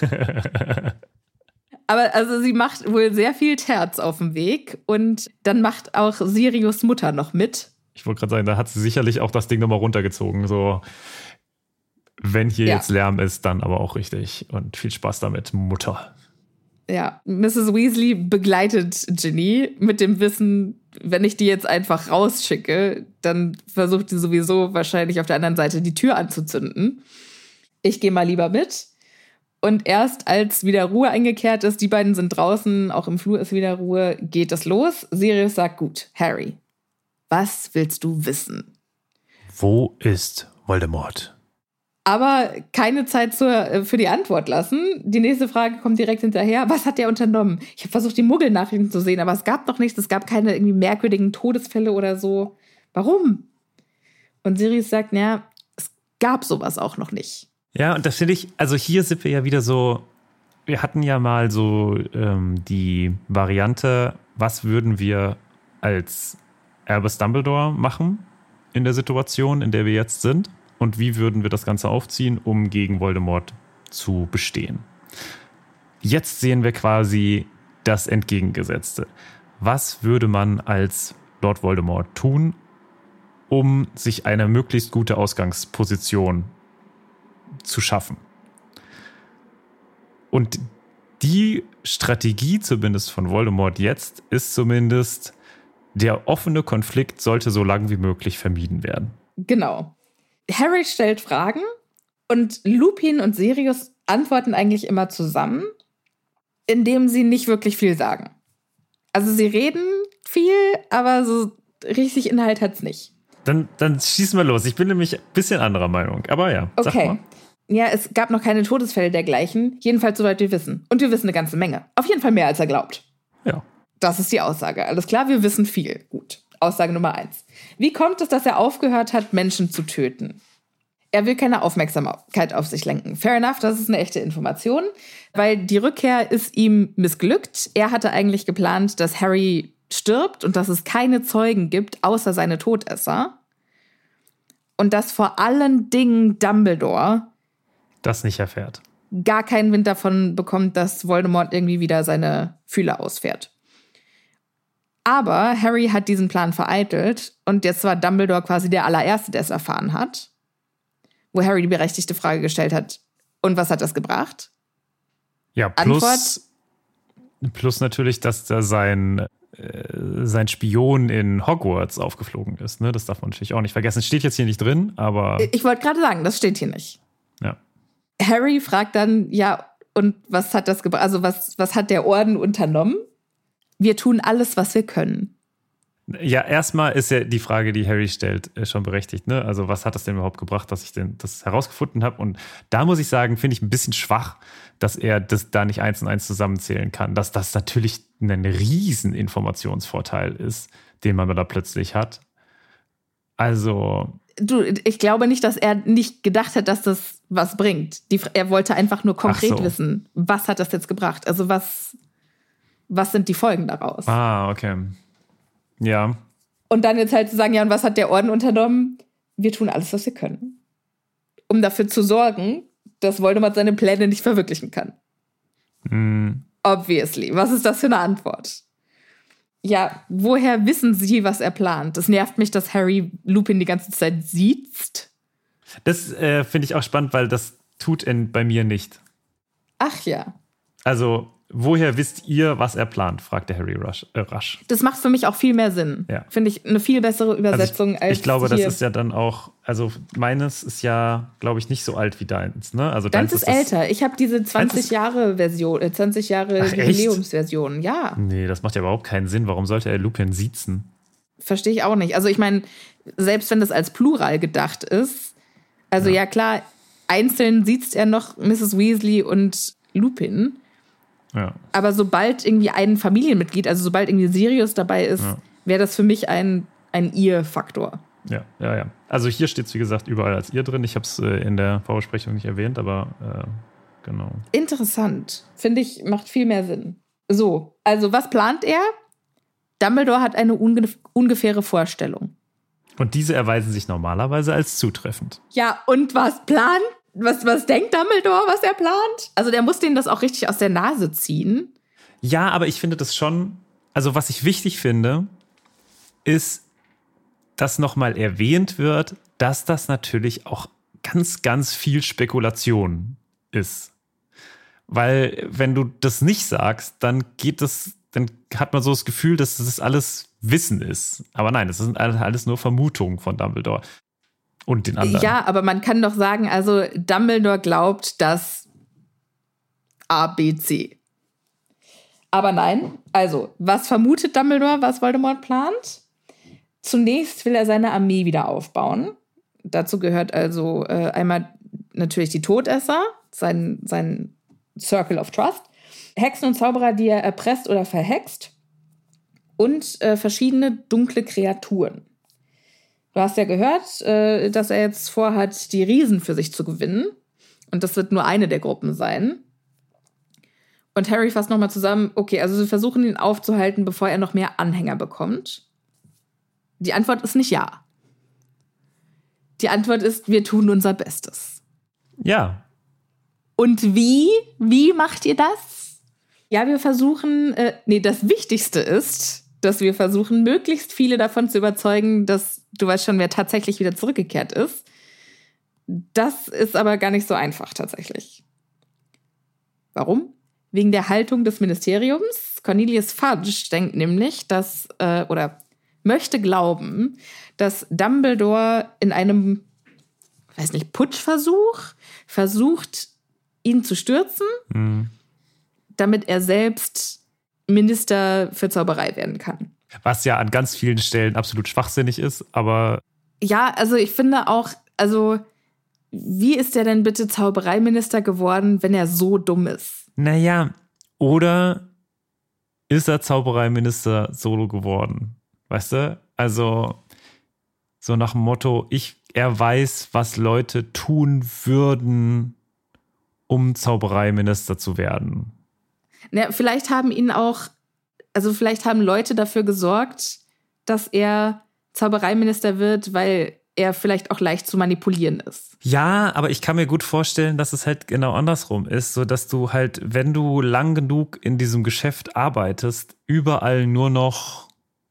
Aber also sie macht wohl sehr viel Terz auf dem Weg und dann macht auch Sirius Mutter noch mit. Ich wollte gerade sagen, da hat sie sicherlich auch das Ding nochmal runtergezogen, so wenn hier ja. jetzt Lärm ist, dann aber auch richtig und viel Spaß damit, Mutter. Ja, Misses Weasley begleitet Ginny mit dem Wissen, wenn ich die jetzt einfach rausschicke, dann versucht die sowieso wahrscheinlich auf der anderen Seite die Tür anzuzünden. Ich gehe mal lieber mit. Und erst als wieder Ruhe eingekehrt ist, die beiden sind draußen, auch im Flur ist wieder Ruhe, geht es los. Sirius sagt, gut, Harry, was willst du wissen? Wo ist Voldemort? Aber keine Zeit zur, für die Antwort lassen. Die nächste Frage kommt direkt hinterher. Was hat der unternommen? Ich habe versucht, die Muggelnachrichten zu sehen, aber es gab noch nichts. Es gab keine irgendwie merkwürdigen Todesfälle oder so. Warum? Und Sirius sagt, naja, es gab sowas auch noch nicht. Ja, und das finde ich, also hier sind wir ja wieder so, wir hatten ja mal so ähm, die Variante, was würden wir als Albus Dumbledore machen in der Situation, in der wir jetzt sind? Und wie würden wir das Ganze aufziehen, um gegen Voldemort zu bestehen? Jetzt sehen wir quasi das Entgegengesetzte. Was würde man als Lord Voldemort tun, um sich eine möglichst gute Ausgangsposition zu schaffen? Und die Strategie zumindest von Voldemort jetzt ist zumindest, der offene Konflikt sollte so lang wie möglich vermieden werden. Genau. Harry stellt Fragen und Lupin und Sirius antworten eigentlich immer zusammen, indem sie nicht wirklich viel sagen. Also sie reden viel, aber so richtig Inhalt hat's nicht. Dann, dann schießen wir los. Ich bin nämlich ein bisschen anderer Meinung, aber ja, sag okay. mal. Ja, es gab noch keine Todesfälle dergleichen, jedenfalls soweit wir wissen. Und wir wissen eine ganze Menge. Auf jeden Fall mehr, als er glaubt. Ja. Das ist die Aussage. Alles klar, wir wissen viel. Gut. Aussage Nummer eins. Wie kommt es, dass er aufgehört hat, Menschen zu töten? Er will keine Aufmerksamkeit auf sich lenken. Fair enough, das ist eine echte Information, weil die Rückkehr ist ihm missglückt. Er hatte eigentlich geplant, dass Harry stirbt und dass es keine Zeugen gibt, außer seine Todesser. Und dass vor allen Dingen Dumbledore das nicht erfährt. Gar keinen Wind davon bekommt, dass Voldemort irgendwie wieder seine Fühler ausfährt. Aber Harry hat diesen Plan vereitelt und jetzt war Dumbledore quasi der allererste, der es erfahren hat. Wo Harry die berechtigte Frage gestellt hat, und was hat das gebracht? Ja, plus, Antwort? plus natürlich, dass da sein, äh, sein Spion in Hogwarts aufgeflogen ist. Ne? Das darf man natürlich auch nicht vergessen. Steht jetzt hier nicht drin, aber... Ich wollte gerade sagen, das steht hier nicht. Ja. Harry fragt dann, ja, und was hat das gebracht? Also was, was hat der Orden unternommen? Wir tun alles, was wir können. Ja, erstmal ist ja die Frage, die Harry stellt, schon berechtigt. Ne? Also was hat das denn überhaupt gebracht, dass ich denn das herausgefunden habe? Und da muss ich sagen, finde ich ein bisschen schwach, dass er das da nicht eins und eins zusammenzählen kann. Dass das natürlich ein riesen Informationsvorteil ist, den man da plötzlich hat. Also... Du, ich glaube nicht, dass er nicht gedacht hat, dass das was bringt. Die, er wollte einfach nur konkret so. wissen, was hat das jetzt gebracht? Also was, was sind die Folgen daraus? Ah, okay. Ja. Und dann jetzt halt zu sagen, ja, und was hat der Orden unternommen? Wir tun alles, was wir können. Um dafür zu sorgen, dass Voldemort seine Pläne nicht verwirklichen kann. Mm. Obviously. Was ist das für eine Antwort? Ja, woher wissen Sie, was er plant? Das nervt mich, dass Harry Lupin die ganze Zeit sieht. Das äh, finde ich auch spannend, weil das tut er bei mir nicht. Ach ja. Also, woher wisst ihr, was er plant? Fragte Harry Rush, äh, rasch. Das macht für mich auch viel mehr Sinn. Ja. Finde ich eine viel bessere Übersetzung also ich, als Ich glaube, hier. das ist ja dann auch, also meines ist ja, glaube ich, nicht so alt wie deins, ne? Also deins deins ist, ist älter. Ich habe diese zwanzig Jahre Version, äh, zwanzig Jahre Ach, Jubiläumsversion. Ja. Nee, das macht ja überhaupt keinen Sinn. Warum sollte er Lupin siezen? Verstehe ich auch nicht. Also ich meine, selbst wenn das als Plural gedacht ist, also ja, ja klar, einzeln sieht er noch Misses Weasley und Lupin. Ja. Aber sobald irgendwie ein Familienmitglied, also sobald irgendwie Sirius dabei ist, ja. wäre das für mich ein, ein Ihr-Faktor. Ja, ja, ja. Also hier steht es, wie gesagt, überall als Ihr drin. Ich habe es äh, in der Vorbesprechung nicht erwähnt, aber äh, genau. Interessant. Finde ich, macht viel mehr Sinn. So, also was plant er? Dumbledore hat eine unge- ungefähre Vorstellung. Und diese erweisen sich normalerweise als zutreffend. Ja, und was plant? Was, was denkt Dumbledore, was er plant? Also der muss denen das auch richtig aus der Nase ziehen. Ja, aber ich finde das schon, also was ich wichtig finde, ist, dass nochmal erwähnt wird, dass das natürlich auch ganz, ganz viel Spekulation ist. Weil wenn du das nicht sagst, dann geht das, dann hat man so das Gefühl, dass das alles Wissen ist. Aber nein, das sind alles nur Vermutungen von Dumbledore. Und den anderen. Ja, aber man kann doch sagen, also Dumbledore glaubt, dass A, B, C. Aber nein, also, was vermutet Dumbledore, was Voldemort plant? Zunächst will er seine Armee wieder aufbauen. Dazu gehört also äh, einmal natürlich die Todesser, sein, sein Circle of Trust, Hexen und Zauberer, die er erpresst oder verhext und äh, verschiedene dunkle Kreaturen. Du hast ja gehört, äh, dass er jetzt vorhat, die Riesen für sich zu gewinnen. Und das wird nur eine der Gruppen sein. Und Harry fasst nochmal zusammen, okay, also sie versuchen ihn aufzuhalten, bevor er noch mehr Anhänger bekommt. Die Antwort ist nicht ja. Die Antwort ist, wir tun unser Bestes. Ja. Und wie? Wie macht ihr das? Ja, wir versuchen, äh, nee, das Wichtigste ist, dass wir versuchen, möglichst viele davon zu überzeugen, dass, du weißt schon, wer tatsächlich wieder zurückgekehrt ist. Das ist aber gar nicht so einfach tatsächlich. Warum? Wegen der Haltung des Ministeriums. Cornelius Fudge denkt nämlich, dass, äh, oder möchte glauben, dass Dumbledore in einem, weiß nicht, Putschversuch versucht, ihn zu stürzen, mhm. damit er selbst Minister für Zauberei werden kann. Was ja an ganz vielen Stellen absolut schwachsinnig ist, aber... Ja, also ich finde auch, also wie ist der denn bitte Zaubereiminister geworden, wenn er so dumm ist? Naja, oder ist er Zaubereiminister solo geworden? Weißt du? Also so nach dem Motto, ich, er weiß, was Leute tun würden, um Zaubereiminister zu werden. Na, vielleicht haben ihn auch, also vielleicht haben Leute dafür gesorgt, dass er Zaubereiminister wird, weil er vielleicht auch leicht zu manipulieren ist. Ja, aber ich kann mir gut vorstellen, dass es halt genau andersrum ist, so dass du halt, wenn du lang genug in diesem Geschäft arbeitest, überall nur noch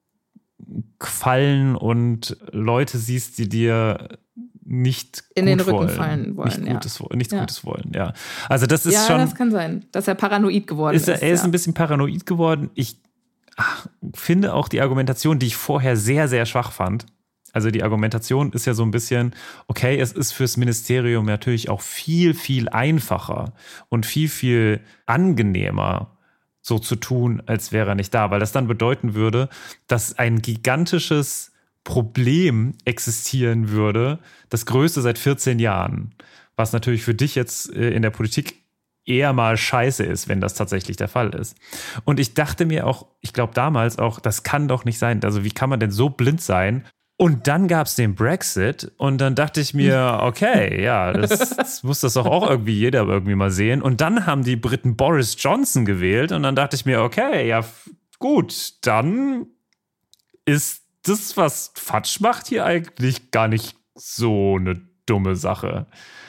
Fallen und Leute siehst, die dir nicht in gut den Rücken wollen. fallen wollen, nicht ja. Gutes, nichts ja. Gutes wollen, ja. Also das ist ja, schon. Ja, das kann sein, dass er paranoid geworden ist. ist er, er ist ja. ein bisschen paranoid geworden. Ich ach, finde auch die Argumentation, die ich vorher sehr, sehr schwach fand. Also die Argumentation ist ja so ein bisschen, okay, es ist fürs Ministerium natürlich auch viel, viel einfacher und viel, viel angenehmer, so zu tun, als wäre er nicht da. Weil das dann bedeuten würde, dass ein gigantisches Problem existieren würde, das größte seit vierzehn Jahren. Was natürlich für dich jetzt in der Politik eher mal scheiße ist, wenn das tatsächlich der Fall ist. Und ich dachte mir auch, ich glaube damals auch, das kann doch nicht sein. Also wie kann man denn so blind sein? Und dann gab es den Brexit und dann dachte ich mir, okay, ja, das, das muss das doch auch irgendwie jeder irgendwie mal sehen. Und dann haben die Briten Boris Johnson gewählt und dann dachte ich mir, okay, ja gut, dann ist das, was Fudge macht, hier eigentlich gar nicht so eine dumme Sache.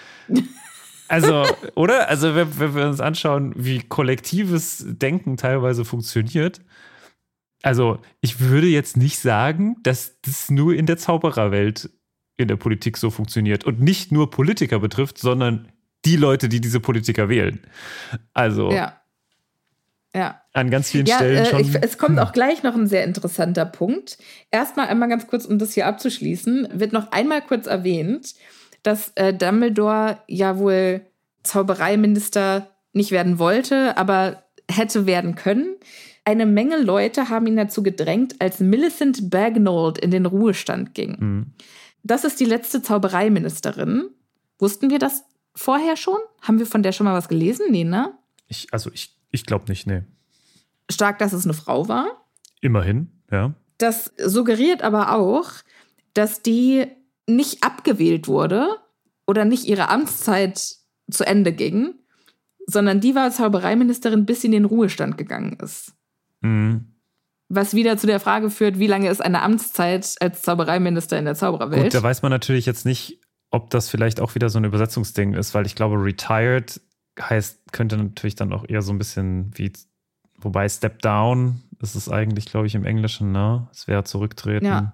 Also, oder? Also wenn, wenn wir uns anschauen, wie kollektives Denken teilweise funktioniert. Also, ich würde jetzt nicht sagen, dass das nur in der Zaubererwelt in der Politik so funktioniert und nicht nur Politiker betrifft, sondern die Leute, die diese Politiker wählen. Also, ja. Ja. An ganz vielen ja, Stellen äh, schon. Ich, es kommt auch gleich noch ein sehr interessanter Punkt. Erstmal einmal ganz kurz, um das hier abzuschließen, wird noch einmal kurz erwähnt, dass äh, Dumbledore ja wohl Zaubereiminister nicht werden wollte, aber hätte werden können. Eine Menge Leute haben ihn dazu gedrängt, als Millicent Bagnold in den Ruhestand ging. Mhm. Das ist die letzte Zaubereiministerin. Wussten wir das vorher schon? Haben wir von der schon mal was gelesen? Nee, ne? Ich, also ich, ich glaube nicht, nee. Stark, dass es eine Frau war. Immerhin, ja. Das suggeriert aber auch, dass die nicht abgewählt wurde oder nicht ihre Amtszeit zu Ende ging, sondern die war Zaubereiministerin, bis sie in den Ruhestand gegangen ist. Mhm. Was wieder zu der Frage führt, wie lange ist eine Amtszeit als Zaubereiminister in der Zaubererwelt? Gut, da weiß man natürlich jetzt nicht, ob das vielleicht auch wieder so ein Übersetzungsding ist, weil ich glaube, retired heißt, könnte natürlich dann auch eher so ein bisschen wie, wobei Step Down ist es eigentlich, glaube ich, im Englischen, ne? Es wäre zurücktreten. Ja.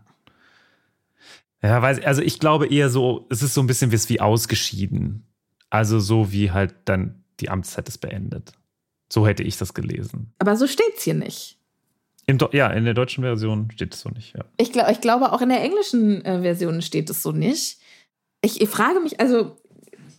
Ja, weiß, also ich glaube eher so, es ist so ein bisschen wie ausgeschieden. Also so wie halt dann die Amtszeit ist beendet. So hätte ich das gelesen. Aber so steht's hier nicht. Im Do- ja, in der deutschen Version steht es so nicht, ja. Ich, glaub, ich glaube, auch in der englischen äh, Version steht es so nicht. Ich, ich frage mich, also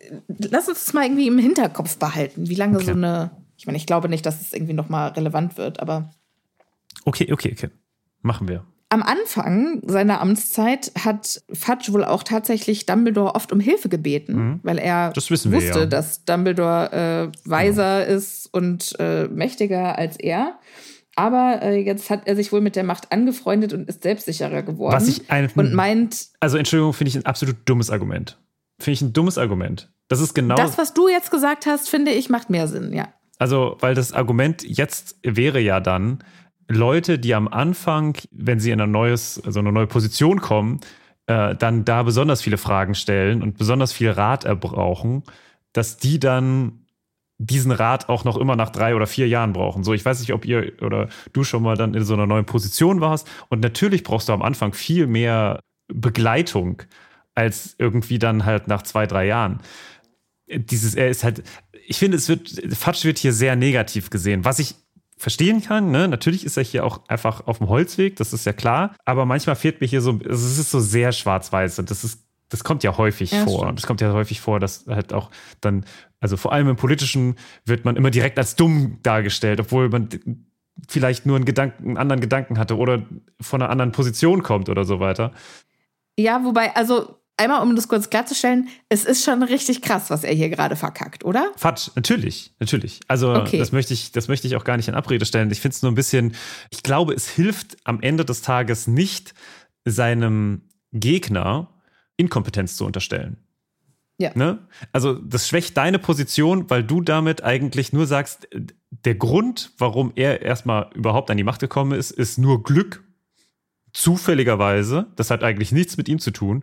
lass uns das mal irgendwie im Hinterkopf behalten, wie lange okay. so eine, ich meine, ich glaube nicht, dass es irgendwie nochmal relevant wird, aber. Okay, okay, okay. Machen wir. Am Anfang seiner Amtszeit hat Fudge wohl auch tatsächlich Dumbledore oft um Hilfe gebeten, mhm. weil er das wissen wusste, wir, ja. dass Dumbledore äh, weiser ja. ist und äh, mächtiger als er. Aber äh, jetzt hat er sich wohl mit der Macht angefreundet und ist selbstsicherer geworden. Was ich ein, und meint. Also, Entschuldigung, finde ich ein absolut dummes Argument. Finde ich ein dummes Argument. Das ist genau. Das, was du jetzt gesagt hast, finde ich, macht mehr Sinn, ja. Also, weil das Argument jetzt wäre ja dann, Leute, die am Anfang, wenn sie in ein neues, also eine neue Position kommen, äh, dann da besonders viele Fragen stellen und besonders viel Rat erbrauchen, dass die dann diesen Rat auch noch immer nach drei oder vier Jahren brauchen. So, ich weiß nicht, ob ihr oder du schon mal dann in so einer neuen Position warst. Und natürlich brauchst du am Anfang viel mehr Begleitung als irgendwie dann halt nach zwei, drei Jahren. Dieses, er ist halt, ich finde, es wird, Fudge wird hier sehr negativ gesehen, was ich verstehen kann, ne? Natürlich ist er hier auch einfach auf dem Holzweg, das ist ja klar. Aber manchmal fehlt mir hier so, also es ist so sehr schwarz-weiß und das ist, das kommt ja häufig ja, vor. Und das kommt ja häufig vor, dass halt auch dann, also vor allem im Politischen wird man immer direkt als dumm dargestellt, obwohl man vielleicht nur einen Gedanken, einen anderen Gedanken hatte oder von einer anderen Position kommt oder so weiter. Ja, wobei, also einmal, um das kurz klarzustellen, es ist schon richtig krass, was er hier gerade verkackt, oder? Fudge, natürlich, natürlich. Also okay. das möchte ich, das möchte ich auch gar nicht in Abrede stellen. Ich finde es nur ein bisschen, ich glaube, es hilft am Ende des Tages nicht, seinem Gegner Inkompetenz zu unterstellen. Ja. Ne? Also das schwächt deine Position, weil du damit eigentlich nur sagst, der Grund, warum er erstmal überhaupt an die Macht gekommen ist, ist nur Glück, zufälligerweise. Das hat eigentlich nichts mit ihm zu tun.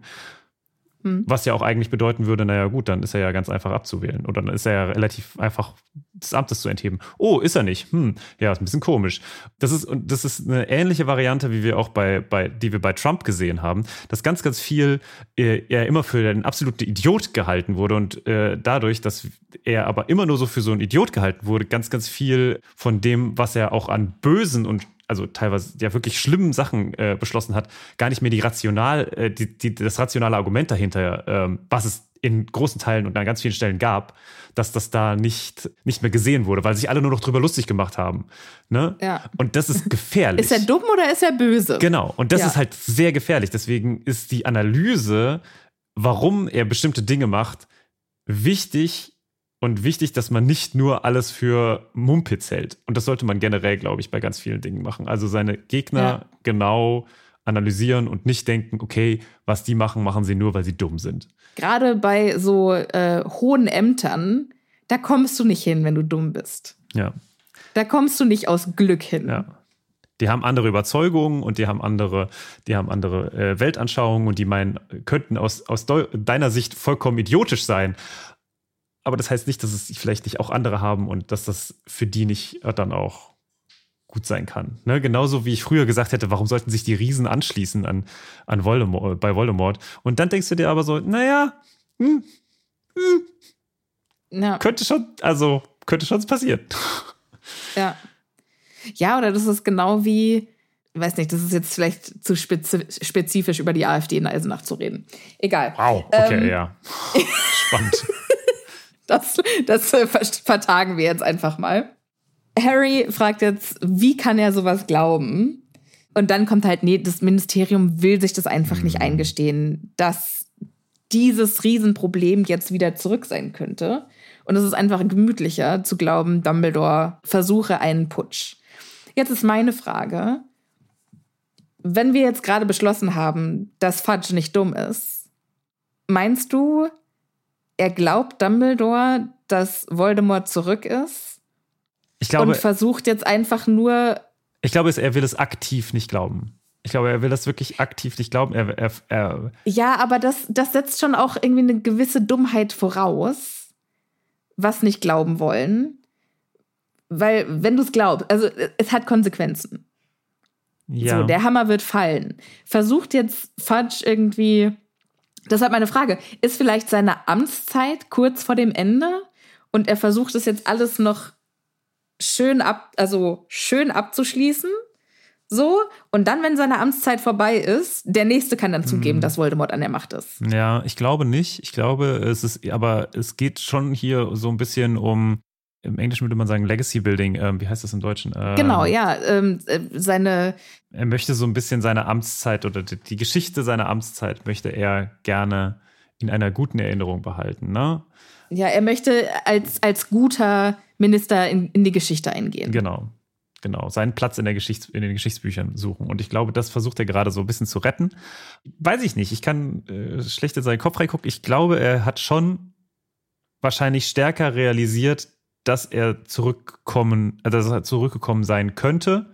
Was ja auch eigentlich bedeuten würde, naja gut, dann ist er ja ganz einfach abzuwählen. Oder dann ist er ja relativ einfach des Amtes zu entheben. Oh, ist er nicht? Hm, ja, ist ein bisschen komisch. Das ist, und das ist eine ähnliche Variante, wie wir auch bei, bei, die wir bei Trump gesehen haben, dass ganz, ganz viel äh, er immer für einen absoluten Idiot gehalten wurde und äh, dadurch, dass er aber immer nur so für so einen Idiot gehalten wurde, ganz, ganz viel von dem, was er auch an bösen und also teilweise ja wirklich schlimmen Sachen äh, beschlossen hat, gar nicht mehr die rational, äh, die, die, das rationale Argument dahinter, ähm, was es in großen Teilen und an ganz vielen Stellen gab, dass das da nicht, nicht mehr gesehen wurde, weil sich alle nur noch drüber lustig gemacht haben. Ne? Ja. Und das ist gefährlich. Ist er dumm oder ist er böse? Genau. Und das ja. ist halt sehr gefährlich. Deswegen ist die Analyse, warum er bestimmte Dinge macht, wichtig. Und wichtig, dass man nicht nur alles für Mumpitz hält. Und das sollte man generell, glaube ich, bei ganz vielen Dingen machen. Also seine Gegner ja. genau analysieren und nicht denken, okay, was die machen, machen sie nur, weil sie dumm sind. Gerade bei so äh, hohen Ämtern, da kommst du nicht hin, wenn du dumm bist. Ja. Da kommst du nicht aus Glück hin. Ja. Die haben andere Überzeugungen und die haben andere, die haben andere äh, Weltanschauungen und die meinen, könnten aus, aus de- deiner Sicht vollkommen idiotisch sein. Aber das heißt nicht, dass es vielleicht nicht auch andere haben und dass das für die nicht dann auch gut sein kann. Ne? Genauso wie ich früher gesagt hätte, warum sollten sich die Riesen anschließen an, an Voldemort, bei Voldemort? Und dann denkst du dir aber so, naja, hm, hm, ja. könnte schon, also könnte schon passieren. Ja. Ja, oder das ist genau wie, ich weiß nicht, das ist jetzt vielleicht zu spezifisch über die AfD in Eisenach zu reden. Egal. Wow, okay, ähm, ja. Spannend. Das, das vertagen wir jetzt einfach mal. Harry fragt jetzt, wie kann er sowas glauben? Und dann kommt halt, nee, das Ministerium will sich das einfach nicht eingestehen, dass dieses Riesenproblem jetzt wieder zurück sein könnte. Und es ist einfach gemütlicher zu glauben, Dumbledore versuche einen Putsch. Jetzt ist meine Frage, wenn wir jetzt gerade beschlossen haben, dass Fudge nicht dumm ist, meinst du, er glaubt Dumbledore, dass Voldemort zurück ist? Ich glaube, und versucht jetzt einfach nur... Ich glaube, er will es aktiv nicht glauben. Ich glaube, er will das wirklich aktiv nicht glauben. Er, er, er ja, aber das, das setzt schon auch irgendwie eine gewisse Dummheit voraus, was nicht glauben wollen. Weil, wenn du es glaubst, also es hat Konsequenzen. Ja. So, der Hammer wird fallen. Versucht jetzt Fudge irgendwie... Deshalb meine Frage, ist vielleicht seine Amtszeit kurz vor dem Ende und er versucht es jetzt alles noch schön ab, also schön abzuschließen, So, und dann, wenn seine Amtszeit vorbei ist, der Nächste kann dann zugeben, Mhm. dass Voldemort an der Macht ist. Ja, ich glaube nicht. Ich glaube, es ist, aber es geht schon hier so ein bisschen um, im Englischen würde man sagen Legacy Building. Ähm, wie heißt das im Deutschen? Ähm, Genau, ja, ähm, äh, seine, Er möchte so ein bisschen seine Amtszeit oder die, die Geschichte seiner Amtszeit möchte er gerne in einer guten Erinnerung behalten, ne? ja, er möchte als, als guter Minister in, in die Geschichte eingehen. Genau. Genau, seinen Platz in, der Geschichts-, in den Geschichtsbüchern suchen. Und ich glaube, das versucht er gerade so ein bisschen zu retten. Weiß ich nicht, ich kann äh, schlecht in seinen Kopf reingucken. Ich glaube, er hat schon wahrscheinlich stärker realisiert, dass er zurückkommen, äh, dass er zurückgekommen sein könnte.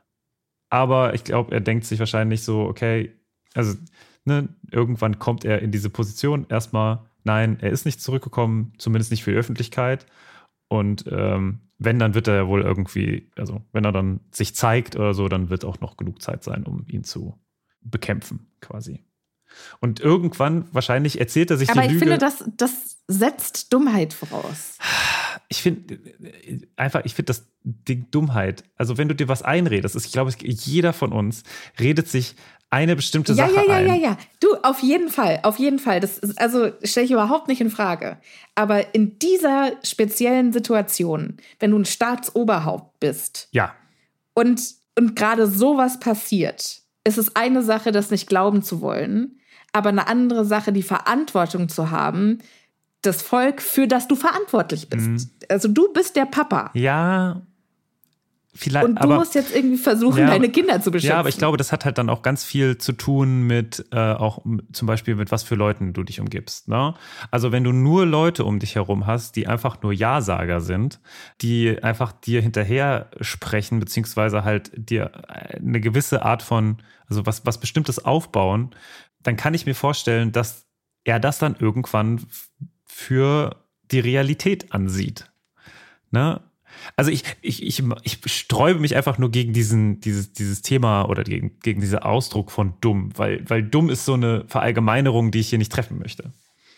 Aber ich glaube, er denkt sich wahrscheinlich so, okay, also ne, irgendwann kommt er in diese Position. Erstmal, nein, er ist nicht zurückgekommen, zumindest nicht für die Öffentlichkeit. Und ähm, wenn, dann wird er ja wohl irgendwie, also wenn er dann sich zeigt oder so, dann wird auch noch genug Zeit sein, um ihn zu bekämpfen, quasi. Und irgendwann, wahrscheinlich erzählt er sich Aber die ich Lüge. finde, das, das setzt Dummheit voraus. Ich finde einfach, ich finde das Ding Dummheit. Also wenn du dir was einredest, ist, ich glaube, jeder von uns redet sich eine bestimmte Ja, Sache ja, ja, ein. ja, ja. Du, auf jeden Fall, auf jeden Fall. Das ist, also stelle ich überhaupt nicht in Frage. Aber in dieser speziellen Situation, wenn du ein Staatsoberhaupt bist Ja, und, und gerade sowas passiert, ist es eine Sache, das nicht glauben zu wollen, aber eine andere Sache, die Verantwortung zu haben, das Volk, für das du verantwortlich bist. Mhm. Also du bist der Papa. ja, vielleicht, Und du aber musst jetzt irgendwie versuchen, Ja, deine Kinder zu beschützen. ja, aber ich glaube, das hat halt dann auch ganz viel zu tun mit äh, auch m- zum Beispiel mit was für Leuten du dich umgibst. Ne? Also wenn du nur Leute um dich herum hast, die einfach nur Ja-Sager sind, die einfach dir hinterher sprechen, beziehungsweise halt dir eine gewisse Art von, also was, was Bestimmtes aufbauen, dann kann ich mir vorstellen, dass er das dann irgendwann f- für die Realität ansieht. Ne? Also ich, ich, ich, ich sträube mich einfach nur gegen diesen, dieses, dieses Thema oder gegen, gegen diesen Ausdruck von dumm, weil, weil dumm ist so eine Verallgemeinerung, die ich hier nicht treffen möchte.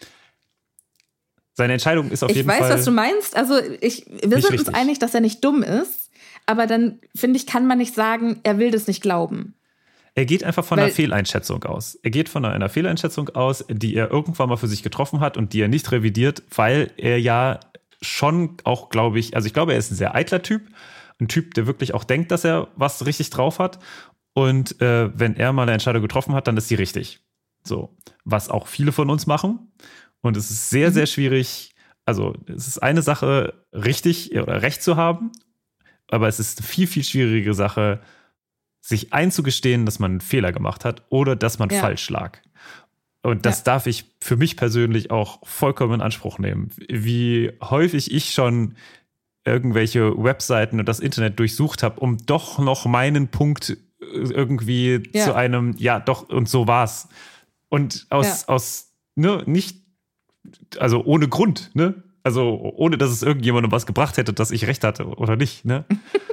Seine Entscheidung ist auf ich jeden weiß, Fall. was du meinst. Also ich, wir Nicht sind uns richtig. einig, dass er nicht dumm ist. Aber dann, finde ich, kann man nicht sagen, er will das nicht glauben. Er geht einfach von Weil- einer Fehleinschätzung aus. Er geht von einer Fehleinschätzung aus, die er irgendwann mal für sich getroffen hat und die er nicht revidiert, weil er ja schon auch, glaube ich, also ich glaube, er ist ein sehr eitler Typ. Ein Typ, der wirklich auch denkt, dass er was richtig drauf hat. Und äh, wenn er mal eine Entscheidung getroffen hat, dann ist sie richtig. So, was auch viele von uns machen. Und es ist sehr, sehr schwierig. Also es ist eine Sache, richtig oder recht zu haben. Aber es ist eine viel, viel schwierige Sache, sich einzugestehen, dass man einen Fehler gemacht hat oder dass man Ja. falsch lag. Und das Ja. darf ich für mich persönlich auch vollkommen in Anspruch nehmen. Wie häufig ich schon irgendwelche Webseiten und das Internet durchsucht habe, um doch noch meinen Punkt irgendwie Ja. zu einem, ja, doch, und so war's. Und aus, Ja. aus, ne, nicht, also ohne Grund, ne? Also ohne, dass es irgendjemandem was gebracht hätte, dass ich recht hatte oder nicht, ne?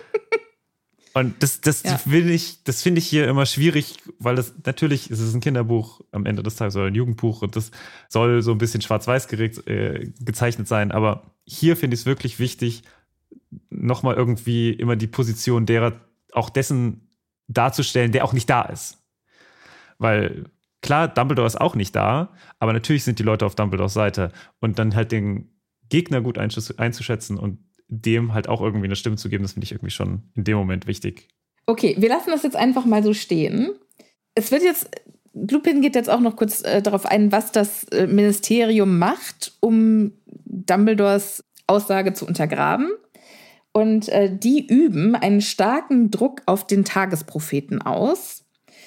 Und das, das Ja. will ich, das finde ich hier immer schwierig, weil das natürlich ist es ein Kinderbuch am Ende des Tages oder ein Jugendbuch und das soll so ein bisschen schwarz-weiß geregt, äh, gezeichnet sein. Aber hier finde ich es wirklich wichtig, nochmal irgendwie immer die Position derer, auch dessen darzustellen, der auch nicht da ist. Weil klar, Dumbledore ist auch nicht da, aber natürlich sind die Leute auf Dumbledores Seite und dann halt den Gegner gut einschätz- einzuschätzen und dem halt auch irgendwie eine Stimme zu geben, das finde ich irgendwie schon in dem Moment wichtig. Okay, wir lassen das jetzt einfach mal so stehen. Es wird jetzt, Lupin geht jetzt auch noch kurz äh, darauf ein, was das äh, Ministerium macht, um Dumbledores Aussage zu untergraben. Und äh, die üben einen starken Druck auf den Tagespropheten aus,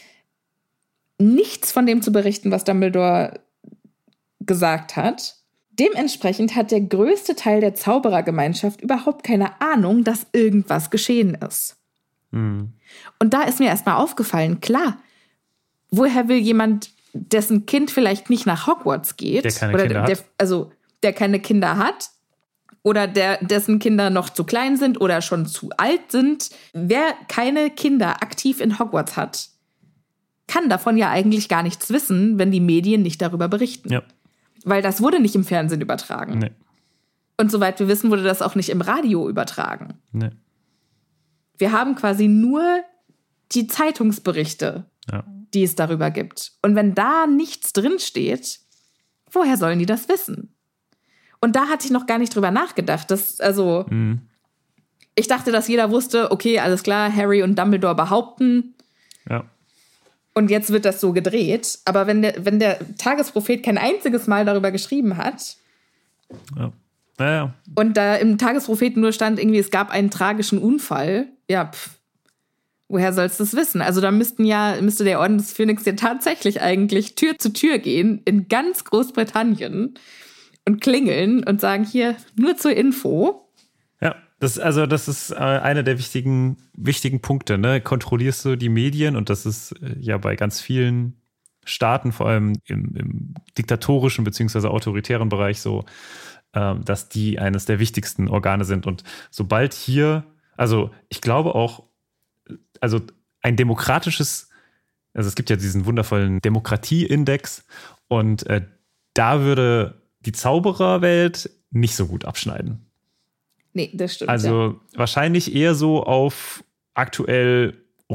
nichts von dem zu berichten, was Dumbledore gesagt hat. Dementsprechend hat der größte Teil der Zauberergemeinschaft überhaupt keine Ahnung, dass irgendwas geschehen ist. Hm. Und da ist mir erstmal aufgefallen, klar, woher will jemand, dessen Kind vielleicht nicht nach Hogwarts geht, Der keine oder Kinder der, hat. also der keine Kinder hat, oder der, dessen Kinder noch zu klein sind oder schon zu alt sind, wer keine Kinder aktiv in Hogwarts hat, kann davon ja eigentlich gar nichts wissen, wenn die Medien nicht darüber berichten. Ja. Weil das wurde nicht im Fernsehen übertragen. Nee. Und soweit wir wissen, wurde das auch nicht im Radio übertragen. Nee. Wir haben quasi nur die Zeitungsberichte, ja. die es darüber gibt. Und wenn da nichts drinsteht, woher sollen die das wissen? Und da hatte ich noch gar nicht drüber nachgedacht. Dass, also, mhm. ich dachte, dass jeder wusste, okay, alles klar, Harry und Dumbledore behaupten. Ja. Und jetzt wird das so gedreht. Aber wenn der, wenn der Tagesprophet kein einziges Mal darüber geschrieben hat, ja. Ja, ja. und da im Tagespropheten nur stand, irgendwie, es gab einen tragischen Unfall, ja, pff, woher sollst du das wissen? Also da müssten ja, müsste der Orden des Phönix ja tatsächlich eigentlich Tür zu Tür gehen in ganz Großbritannien und klingeln und sagen, hier, nur zur Info. Ja, das, also das ist äh, einer der wichtigen, wichtigen Punkte, ne? Kontrollierst du die Medien, und das ist äh, ja bei ganz vielen Staaten, vor allem im, im diktatorischen bzw. autoritären Bereich so, äh, dass die eines der wichtigsten Organe sind. Und sobald hier, also ich glaube auch, also ein demokratisches, also es gibt ja diesen wundervollen Demokratieindex, und äh, da würde die Zaubererwelt nicht so gut abschneiden. Nee, das stimmt. Also ja. wahrscheinlich eher so auf aktuell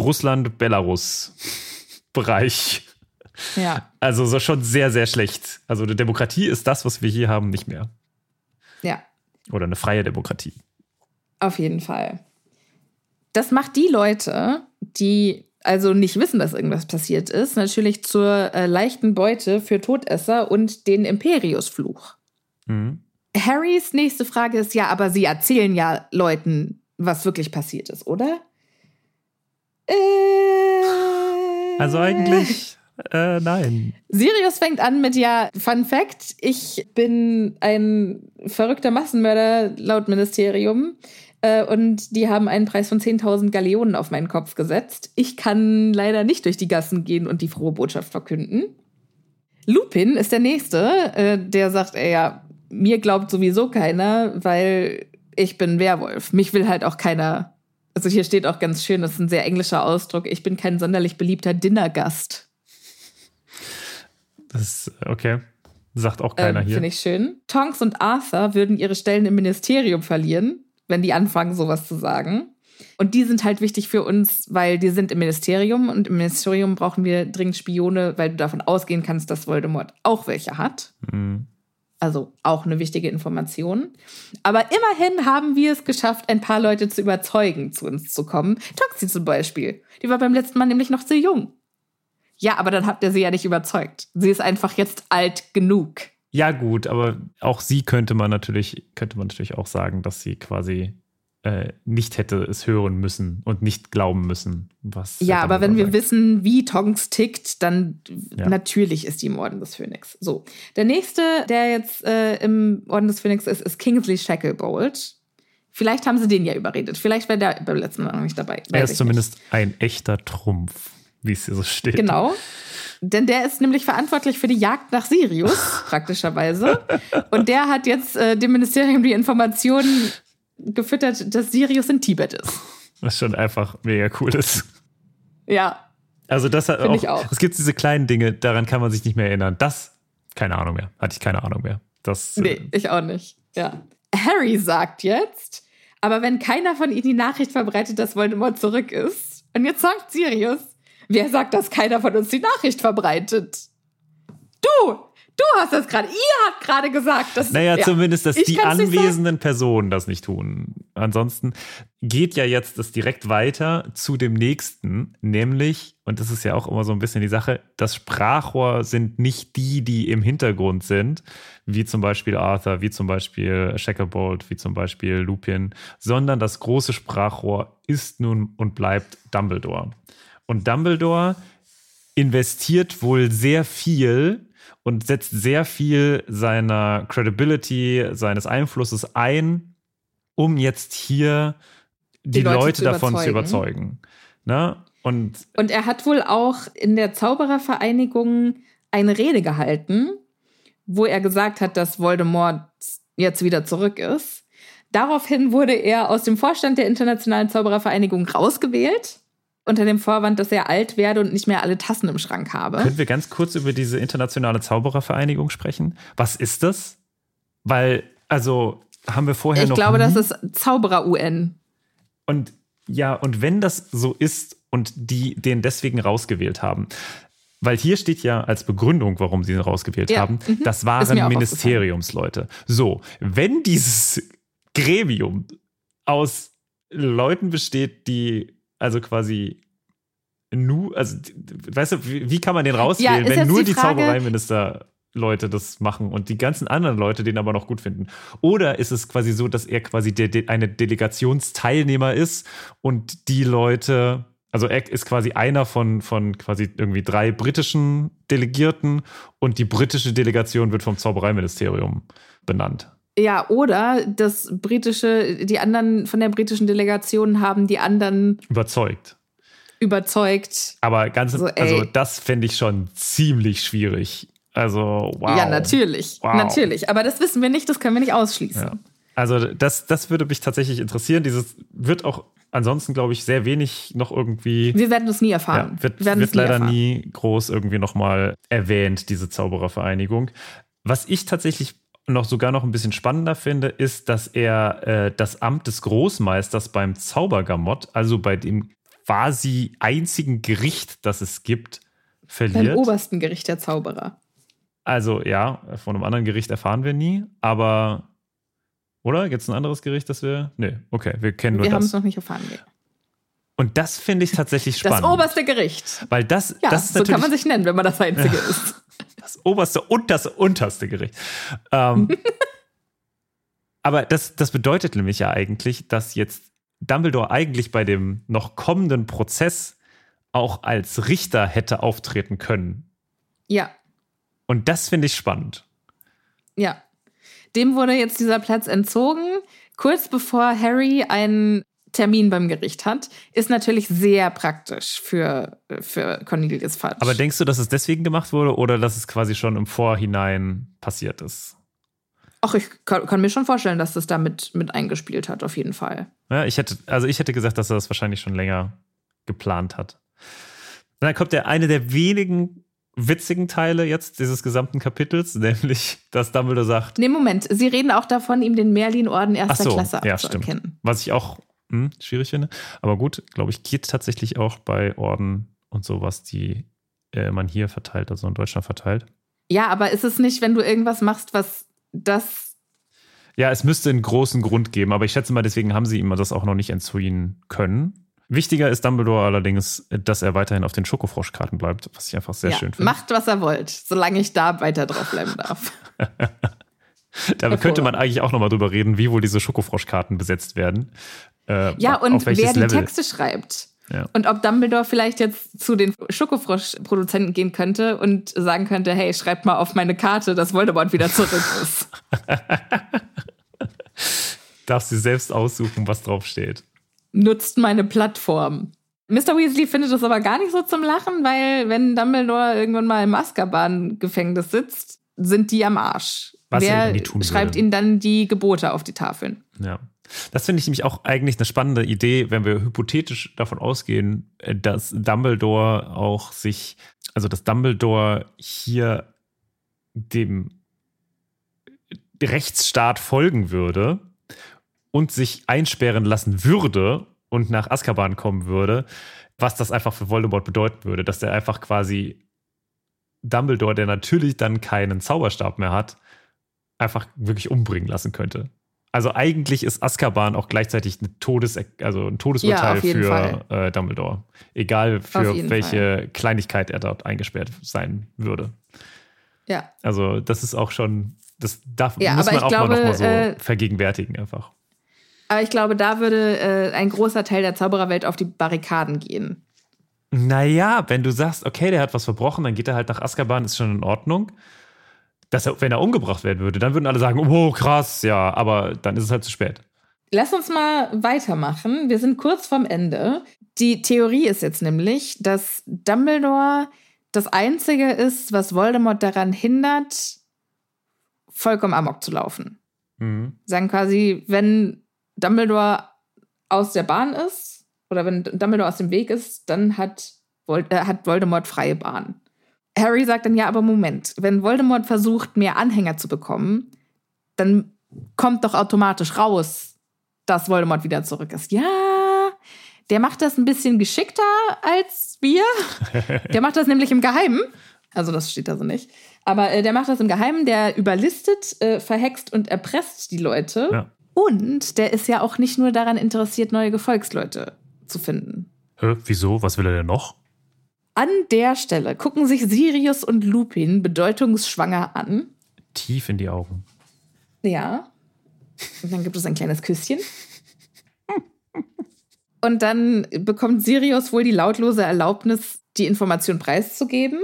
Russland-Belarus-Bereich. Ja. Also so schon sehr, sehr schlecht. Also die Demokratie ist das, was wir hier haben, nicht mehr. Ja. Oder eine freie Demokratie. Auf jeden Fall. Das macht die Leute, die also nicht wissen, dass irgendwas passiert ist, natürlich zur äh, leichten Beute für Todesser und den Imperiusfluch. Mhm. Harrys nächste Frage ist ja, aber sie erzählen ja Leuten, was wirklich passiert ist, oder? Äh, also eigentlich, äh, nein. Sirius fängt an mit, ja, Fun Fact, ich bin ein verrückter Massenmörder laut Ministerium. Und die haben einen Preis von zehntausend Galeonen auf meinen Kopf gesetzt. Ich kann leider nicht durch die Gassen gehen und die frohe Botschaft verkünden. Lupin ist der Nächste, der sagt, ey, ja, mir glaubt sowieso keiner, weil ich bin Werwolf. Mich will halt auch keiner, also hier steht auch ganz schön, das ist ein sehr englischer Ausdruck, ich bin kein sonderlich beliebter Dinnergast. Das ist okay. Sagt auch keiner ähm, hier. Finde ich schön. Tonks und Arthur würden ihre Stellen im Ministerium verlieren, wenn die anfangen, sowas zu sagen. Und die sind halt wichtig für uns, weil die sind im Ministerium. Und im Ministerium brauchen wir dringend Spione, weil du davon ausgehen kannst, dass Voldemort auch welche hat. Mhm. Also auch eine wichtige Information. Aber immerhin haben wir es geschafft, ein paar Leute zu überzeugen, zu uns zu kommen. Toxie zum Beispiel. Die war beim letzten Mal nämlich noch sehr jung. Ja, aber dann habt ihr sie ja nicht überzeugt. Sie ist einfach jetzt alt genug. Ja, gut, aber auch sie könnte man natürlich, könnte man natürlich auch sagen, dass sie quasi äh, nicht hätte es hören müssen und nicht glauben müssen, was. Ja, aber wenn sagt. wir wissen, wie Tonks tickt, dann ja. natürlich ist die im Orden des Phönix. So. Der nächste, der jetzt äh, im Orden des Phönix ist, ist Kingsley Shacklebolt. Vielleicht haben sie den ja überredet. Vielleicht wäre der beim letzten Mal noch nicht dabei. Er ist zumindest nicht. Ein echter Trumpf, wie es hier so steht. Genau. Denn der ist nämlich verantwortlich für die Jagd nach Sirius, praktischerweise. Und der hat jetzt äh, dem Ministerium die Informationen gefüttert, dass Sirius in Tibet ist. Was schon einfach mega cool ist. Ja. Also das hat Find auch, ich auch. Es gibt diese kleinen Dinge, daran kann man sich nicht mehr erinnern. Das, keine Ahnung mehr. Hatte ich keine Ahnung mehr. Das, nee, äh, ich auch nicht. Ja. Harry sagt jetzt, aber wenn keiner von ihnen die Nachricht verbreitet, dass Voldemort zurück ist, und jetzt sagt Sirius, wer sagt, dass keiner von uns die Nachricht verbreitet? Du! Du hast das gerade, ihr habt gerade gesagt, dass... Naja, ja, zumindest, dass die anwesenden sagen. Personen das nicht tun. Ansonsten geht ja jetzt das direkt weiter zu dem nächsten, nämlich, und das ist ja auch immer so ein bisschen die Sache, das Sprachrohr sind nicht die, die im Hintergrund sind, wie zum Beispiel Arthur, wie zum Beispiel Shacklebolt, wie zum Beispiel Lupin, sondern das große Sprachrohr ist nun und bleibt Dumbledore. Und Dumbledore investiert wohl sehr viel und setzt sehr viel seiner Credibility, seines Einflusses ein, um jetzt hier die, die Leute, Leute davon überzeugen. zu überzeugen. Ne? Und, und er hat wohl auch in der Zauberervereinigung eine Rede gehalten, wo er gesagt hat, dass Voldemort jetzt wieder zurück ist. Daraufhin wurde er aus dem Vorstand der Internationalen Zauberervereinigung rausgewählt, unter dem Vorwand, dass er alt werde und nicht mehr alle Tassen im Schrank habe. Können wir ganz kurz über diese internationale Zauberervereinigung sprechen? Was ist das? Weil, also, haben wir vorher ich noch... Ich glaube, das ist Zauberer-U N. Und Ja, und wenn das so ist und die den deswegen rausgewählt haben, weil hier steht ja als Begründung, warum sie ihn rausgewählt ja, haben, mhm. das waren Ministeriumsleute. So, wenn dieses Gremium aus Leuten besteht, die also quasi nur, also weißt du, wie, wie kann man den rauswählen, ja, wenn nur die, die Zaubereiminister Leute das machen und die ganzen anderen Leute den aber noch gut finden? Oder ist es quasi so, dass er quasi de- de- eine Delegationsteilnehmer ist und die Leute, also er ist quasi einer von, von quasi irgendwie drei britischen Delegierten und die britische Delegation wird vom Zaubereiministerium benannt. Ja, oder das britische, die anderen von der britischen Delegation haben die anderen überzeugt. Überzeugt. Aber ganz, so, also das fände ich schon ziemlich schwierig. Also, wow. Ja, natürlich. Wow. Natürlich. Aber das wissen wir nicht, das können wir nicht ausschließen. Ja. Also, das, das würde mich tatsächlich interessieren. Dieses wird auch ansonsten, glaube ich, sehr wenig noch irgendwie. Wir werden es nie erfahren. Ja, wird wir wird nie leider erfahren. nie groß irgendwie nochmal erwähnt, diese Zauberervereinigung. Was ich tatsächlich noch sogar noch ein bisschen spannender finde, ist, dass er äh, das Amt des Großmeisters beim Zaubergamott, also bei dem quasi einzigen Gericht, das es gibt, verliert. Beim obersten Gericht der Zauberer. Also ja, von einem anderen Gericht erfahren wir nie, aber oder? Gibt es ein anderes Gericht, das wir. Nee, okay, wir kennen nur wir das. Wir haben es noch nicht erfahren. Nee. Und das finde ich tatsächlich spannend. Das oberste Gericht. Weil das, ja, das ist so natürlich, kann man sich nennen, wenn man das Einzige ist. Das oberste und das unterste Gericht. Ähm, aber das, das bedeutet nämlich ja eigentlich, dass jetzt Dumbledore eigentlich bei dem noch kommenden Prozess auch als Richter hätte auftreten können. Ja. Und das finde ich spannend. Ja. Dem wurde jetzt dieser Platz entzogen, kurz bevor Harry einen Termin beim Gericht hat. Ist natürlich sehr praktisch für, für Cornelius Fudge. Aber denkst du, dass es deswegen gemacht wurde oder dass es quasi schon im Vorhinein passiert ist? Ach, ich kann, kann mir schon vorstellen, dass das da mit, mit eingespielt hat, auf jeden Fall. Ja, ich hätte, also ich hätte gesagt, dass er das wahrscheinlich schon länger geplant hat. Und dann kommt der eine der wenigen witzigen Teile jetzt dieses gesamten Kapitels, nämlich, dass Dumbledore sagt. Nee, Moment, sie reden auch davon, ihm den Merlin-Orden erster Ach so, Klasse ja, abzuerkennen. stimmt. Was ich auch hm, schwierig finde. Aber gut, glaube ich, geht tatsächlich auch bei Orden und sowas, die äh, man hier verteilt, also in Deutschland verteilt. Ja, aber ist es nicht, wenn du irgendwas machst, was das. Ja, es müsste einen großen Grund geben, aber ich schätze mal, deswegen haben sie ihm das auch noch nicht entziehen können. Wichtiger ist Dumbledore allerdings, dass er weiterhin auf den Schokofroschkarten bleibt, was ich einfach sehr ja, schön finde. Macht, was er wollt, solange ich da weiter drauf bleiben darf. Da könnte man eigentlich auch nochmal drüber reden, wie wohl diese Schokofroschkarten besetzt werden. Äh, ja, und wer die Level. Texte schreibt. Ja. Und ob Dumbledore vielleicht jetzt zu den Schokofrosch-Produzenten gehen könnte und sagen könnte, hey, schreibt mal auf meine Karte, dass Voldemort wieder zurück ist. Darfst du selbst aussuchen, was drauf steht. Nutzt meine Plattform. Mister Weasley findet das aber gar nicht so zum Lachen, weil wenn Dumbledore irgendwann mal im Azkaban-Gefängnis sitzt, sind die am Arsch. Was Wer er nie tun schreibt würde. ihnen dann die Gebote auf die Tafeln? Ja. Das finde ich nämlich auch eigentlich eine spannende Idee, wenn wir hypothetisch davon ausgehen, dass Dumbledore auch sich, also dass Dumbledore hier dem Rechtsstaat folgen würde und sich einsperren lassen würde und nach Azkaban kommen würde, was das einfach für Voldemort bedeuten würde, dass der einfach quasi Dumbledore, der natürlich dann keinen Zauberstab mehr hat, einfach wirklich umbringen lassen könnte. Also eigentlich ist Azkaban auch gleichzeitig eine Todes, also ein Todesurteil Ja, auf jeden für äh, Dumbledore. Egal für welche Fall. Kleinigkeit er dort eingesperrt sein würde. Ja. Also das ist auch schon, das darf, Ja, muss aber man ich auch glaube, mal noch mal so äh, vergegenwärtigen einfach. Aber ich glaube, da würde äh, ein großer Teil der Zaubererwelt auf die Barrikaden gehen. Naja, wenn du sagst, okay, der hat was verbrochen, dann geht er halt nach Azkaban, ist schon in Ordnung. Dass er, wenn er umgebracht werden würde, dann würden alle sagen, oh krass, ja, aber dann ist es halt zu spät. Lass uns mal weitermachen. Wir sind kurz vorm Ende. Die Theorie ist jetzt nämlich, dass Dumbledore das Einzige ist, was Voldemort daran hindert, vollkommen amok zu laufen. Mhm. Sagen quasi, wenn Dumbledore aus der Bahn ist oder wenn Dumbledore aus dem Weg ist, dann hat, Vol- äh, hat Voldemort freie Bahn. Harry sagt dann, ja, aber Moment, wenn Voldemort versucht, mehr Anhänger zu bekommen, dann kommt doch automatisch raus, dass Voldemort wieder zurück ist. Ja, Der macht das ein bisschen geschickter als wir. Der macht das nämlich im Geheimen. Also das steht da so nicht. Aber äh, der macht das im Geheimen. Der überlistet, äh, verhext und erpresst die Leute. Ja. Und der ist ja auch nicht nur daran interessiert, neue Gefolgsleute zu finden. Hä, wieso? Was will er denn noch? An der Stelle gucken sich Sirius und Lupin bedeutungsschwanger an. Tief in die Augen. Ja. Und dann gibt es ein kleines Küsschen. Und dann bekommt Sirius wohl die lautlose Erlaubnis, die Information preiszugeben.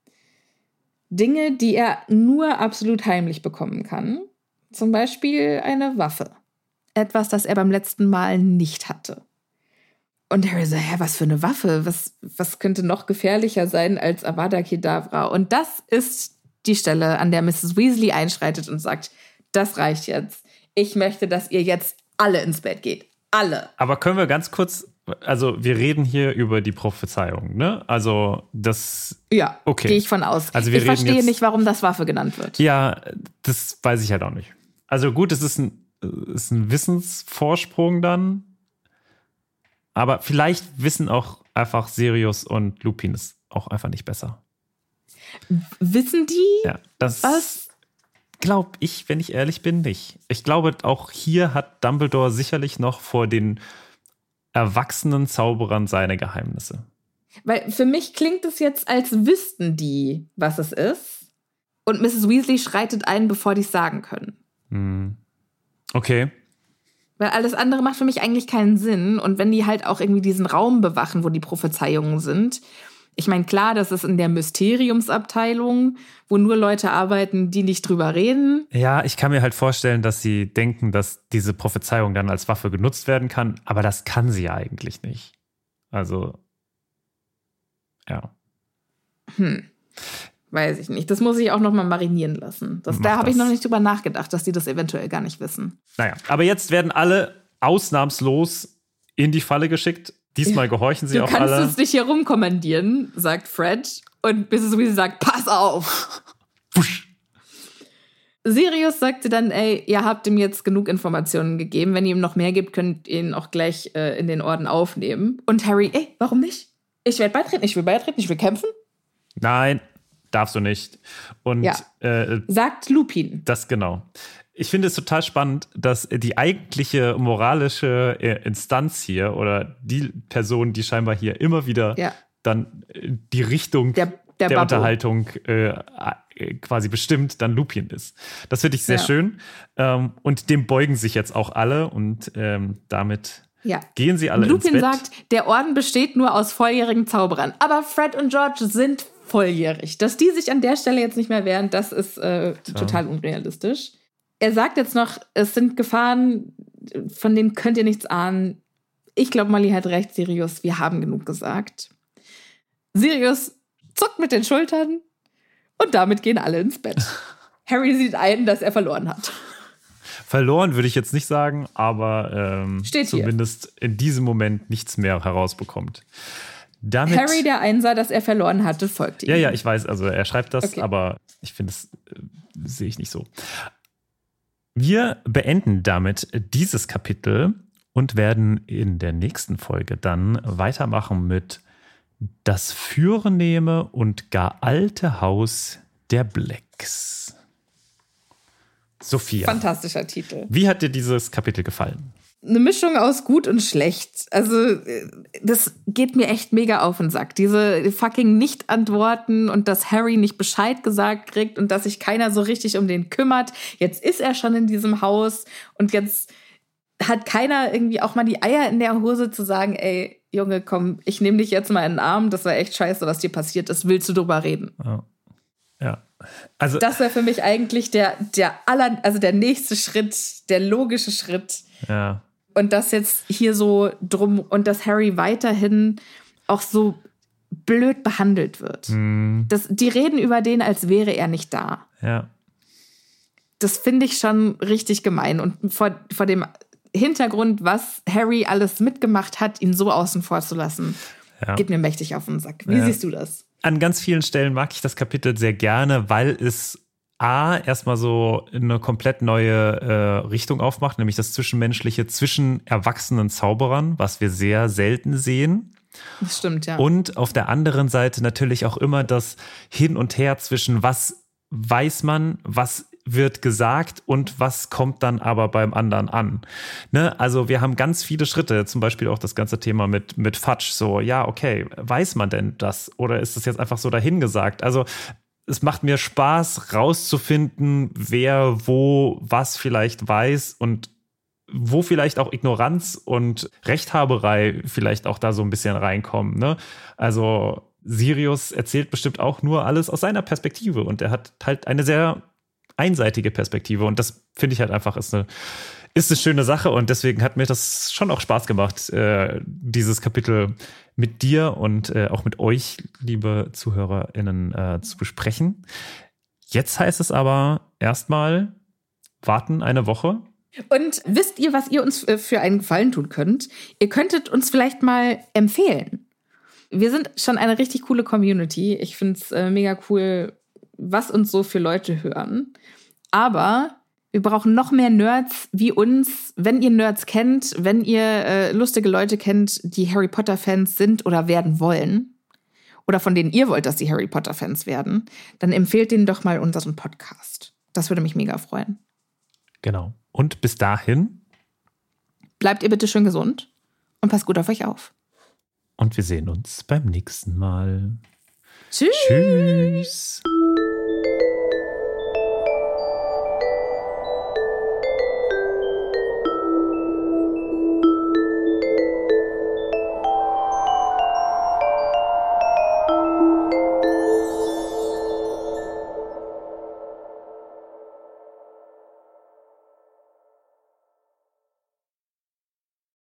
Dinge, die er nur absolut heimlich bekommen kann. Zum Beispiel eine Waffe. Etwas, das er beim letzten Mal nicht hatte. Und Harry so, hä, was für eine Waffe? Was, was könnte noch gefährlicher sein als Avada Kedavra? Und das ist die Stelle, an der Misses Weasley einschreitet und sagt, das reicht jetzt. Ich möchte, dass ihr jetzt alle ins Bett geht. Alle. Aber können wir ganz kurz, also wir reden hier über die Prophezeiung, ne? Also das... Ja, okay. Gehe ich von aus. Also wir ich reden verstehe jetzt, nicht, warum das Waffe genannt wird. Ja, das weiß ich halt auch nicht. Also gut, es ist ein, ist ein Wissensvorsprung dann, aber vielleicht wissen auch einfach Sirius und Lupin es auch einfach nicht besser. Wissen die? Ja, das... Was? Glaube ich, wenn ich ehrlich bin, nicht. Ich glaube, auch hier hat Dumbledore sicherlich noch vor den erwachsenen Zauberern seine Geheimnisse. Weil für mich klingt es jetzt, als wüssten die, was es ist. Und Misses Weasley schreitet ein, bevor die es sagen können. Hm. Okay. Weil alles andere macht für mich eigentlich keinen Sinn. Und wenn die halt auch irgendwie diesen Raum bewachen, wo die Prophezeiungen sind. Ich meine, klar, das ist in der Mysteriumsabteilung, wo nur Leute arbeiten, die nicht drüber reden. Ja, ich kann mir halt vorstellen, dass sie denken, dass diese Prophezeiung dann als Waffe genutzt werden kann. Aber das kann sie ja eigentlich nicht. Also, ja. Hm. Weiß ich nicht. Das muss ich auch noch mal marinieren lassen. Das, da habe ich noch nicht drüber nachgedacht, dass die das eventuell gar nicht wissen. Naja, aber jetzt werden alle ausnahmslos in die Falle geschickt. Diesmal gehorchen sie du auch alle. Du kannst es nicht herumkommandieren, sagt Fred. Und Misses Weasley sagt, pass auf. Wusch. Sirius sagte dann, ey, ihr habt ihm jetzt genug Informationen gegeben. Wenn ihr ihm noch mehr gibt, könnt ihr ihn auch gleich äh, in den Orden aufnehmen. Und Harry, ey, warum nicht? Ich werde beitreten, ich will beitreten, ich will kämpfen. Nein, darfst du nicht. Und ja. äh, sagt Lupin. Das genau. Ich finde es total spannend, dass die eigentliche moralische Instanz hier oder die Person, die scheinbar hier immer wieder ja. dann die Richtung der, der, der Unterhaltung äh, quasi bestimmt, dann Lupin ist. Das finde ich sehr ja. schön. Ähm, und dem beugen sich jetzt auch alle und ähm, damit ja. gehen sie alle Lupin ins Bett. sagt, der Orden besteht nur aus volljährigen Zauberern. Aber Fred und George sind volljährig. Dass die sich an der Stelle jetzt nicht mehr wehren, das ist äh, total unrealistisch. Er sagt jetzt noch, es sind Gefahren, von denen könnt ihr nichts ahnen. Ich glaube, Molly hat recht, Sirius, wir haben genug gesagt. Sirius zuckt mit den Schultern und damit gehen alle ins Bett. Harry sieht ein, dass er verloren hat. Verloren würde ich jetzt nicht sagen, aber ähm, Steht zumindest hier. in diesem Moment nichts mehr herausbekommt. Damit, Harry, der einsah, dass er verloren hatte, folgt ihm. Ja, ja, ich weiß, also er schreibt das, okay. aber ich finde, das äh, sehe ich nicht so. Wir beenden damit dieses Kapitel und werden in der nächsten Folge dann weitermachen mit Das fürnehme und gar alte Haus der Blacks. Sophia. Fantastischer Titel. Wie hat dir dieses Kapitel gefallen? Eine Mischung aus gut und schlecht. Also, das geht mir echt mega auf den Sack. Diese fucking Nicht-Antworten und dass Harry nicht Bescheid gesagt kriegt und dass sich keiner so richtig um den kümmert. Jetzt ist er schon in diesem Haus und jetzt hat keiner irgendwie auch mal die Eier in der Hose zu sagen, ey, Junge, komm, ich nehme dich jetzt mal in den Arm. Das war echt scheiße, was dir passiert ist. Willst du drüber reden? Ja. Ja. Also, das wäre für mich eigentlich der, der aller, also der nächste Schritt, der logische Schritt. Ja. Und das jetzt hier so drum und dass Harry weiterhin auch so blöd behandelt wird. Mhm. Das, die reden über den, als wäre er nicht da. Ja. Das finde ich schon richtig gemein. Und vor, vor dem Hintergrund, was Harry alles mitgemacht hat, ihn so außen vor zu lassen, ja. geht mir mächtig auf den Sack. Wie ja. siehst du das? An ganz vielen Stellen mag ich das Kapitel sehr gerne, weil es A, erstmal so eine komplett neue äh, Richtung aufmacht, nämlich das Zwischenmenschliche zwischen erwachsenen Zauberern, was wir sehr selten sehen. Das stimmt, ja. Und auf der anderen Seite natürlich auch immer das Hin und Her zwischen was weiß man, was wird gesagt und was kommt dann aber beim anderen an. Ne? Also wir haben ganz viele Schritte, zum Beispiel auch das ganze Thema mit, mit Fudge. So, ja, okay, weiß man denn das? Oder ist das jetzt einfach so dahingesagt? Also es macht mir Spaß, rauszufinden, wer wo was vielleicht weiß und wo vielleicht auch Ignoranz und Rechthaberei vielleicht auch da so ein bisschen reinkommen. Ne? Also Sirius erzählt bestimmt auch nur alles aus seiner Perspektive und er hat halt eine sehr einseitige Perspektive und das finde ich halt einfach ist eine, ist eine schöne Sache und deswegen hat mir das schon auch Spaß gemacht, äh, dieses Kapitel mit dir und äh, auch mit euch, liebe ZuhörerInnen, äh, zu besprechen. Jetzt heißt es aber erstmal warten eine Woche. Und wisst ihr, was ihr uns für einen Gefallen tun könnt? Ihr könntet uns vielleicht mal empfehlen. Wir sind schon eine richtig coole Community. Ich finde es äh, mega cool, was uns so für Leute hören. Aber wir brauchen noch mehr Nerds wie uns. Wenn ihr Nerds kennt, wenn ihr äh, lustige Leute kennt, die Harry Potter-Fans sind oder werden wollen, oder von denen ihr wollt, dass sie Harry Potter-Fans werden, dann empfehlt denen doch mal unseren Podcast. Das würde mich mega freuen. Genau. Und bis dahin bleibt ihr bitte schön gesund und passt gut auf euch auf. Und wir sehen uns beim nächsten Mal. Tschüss. Tschüss.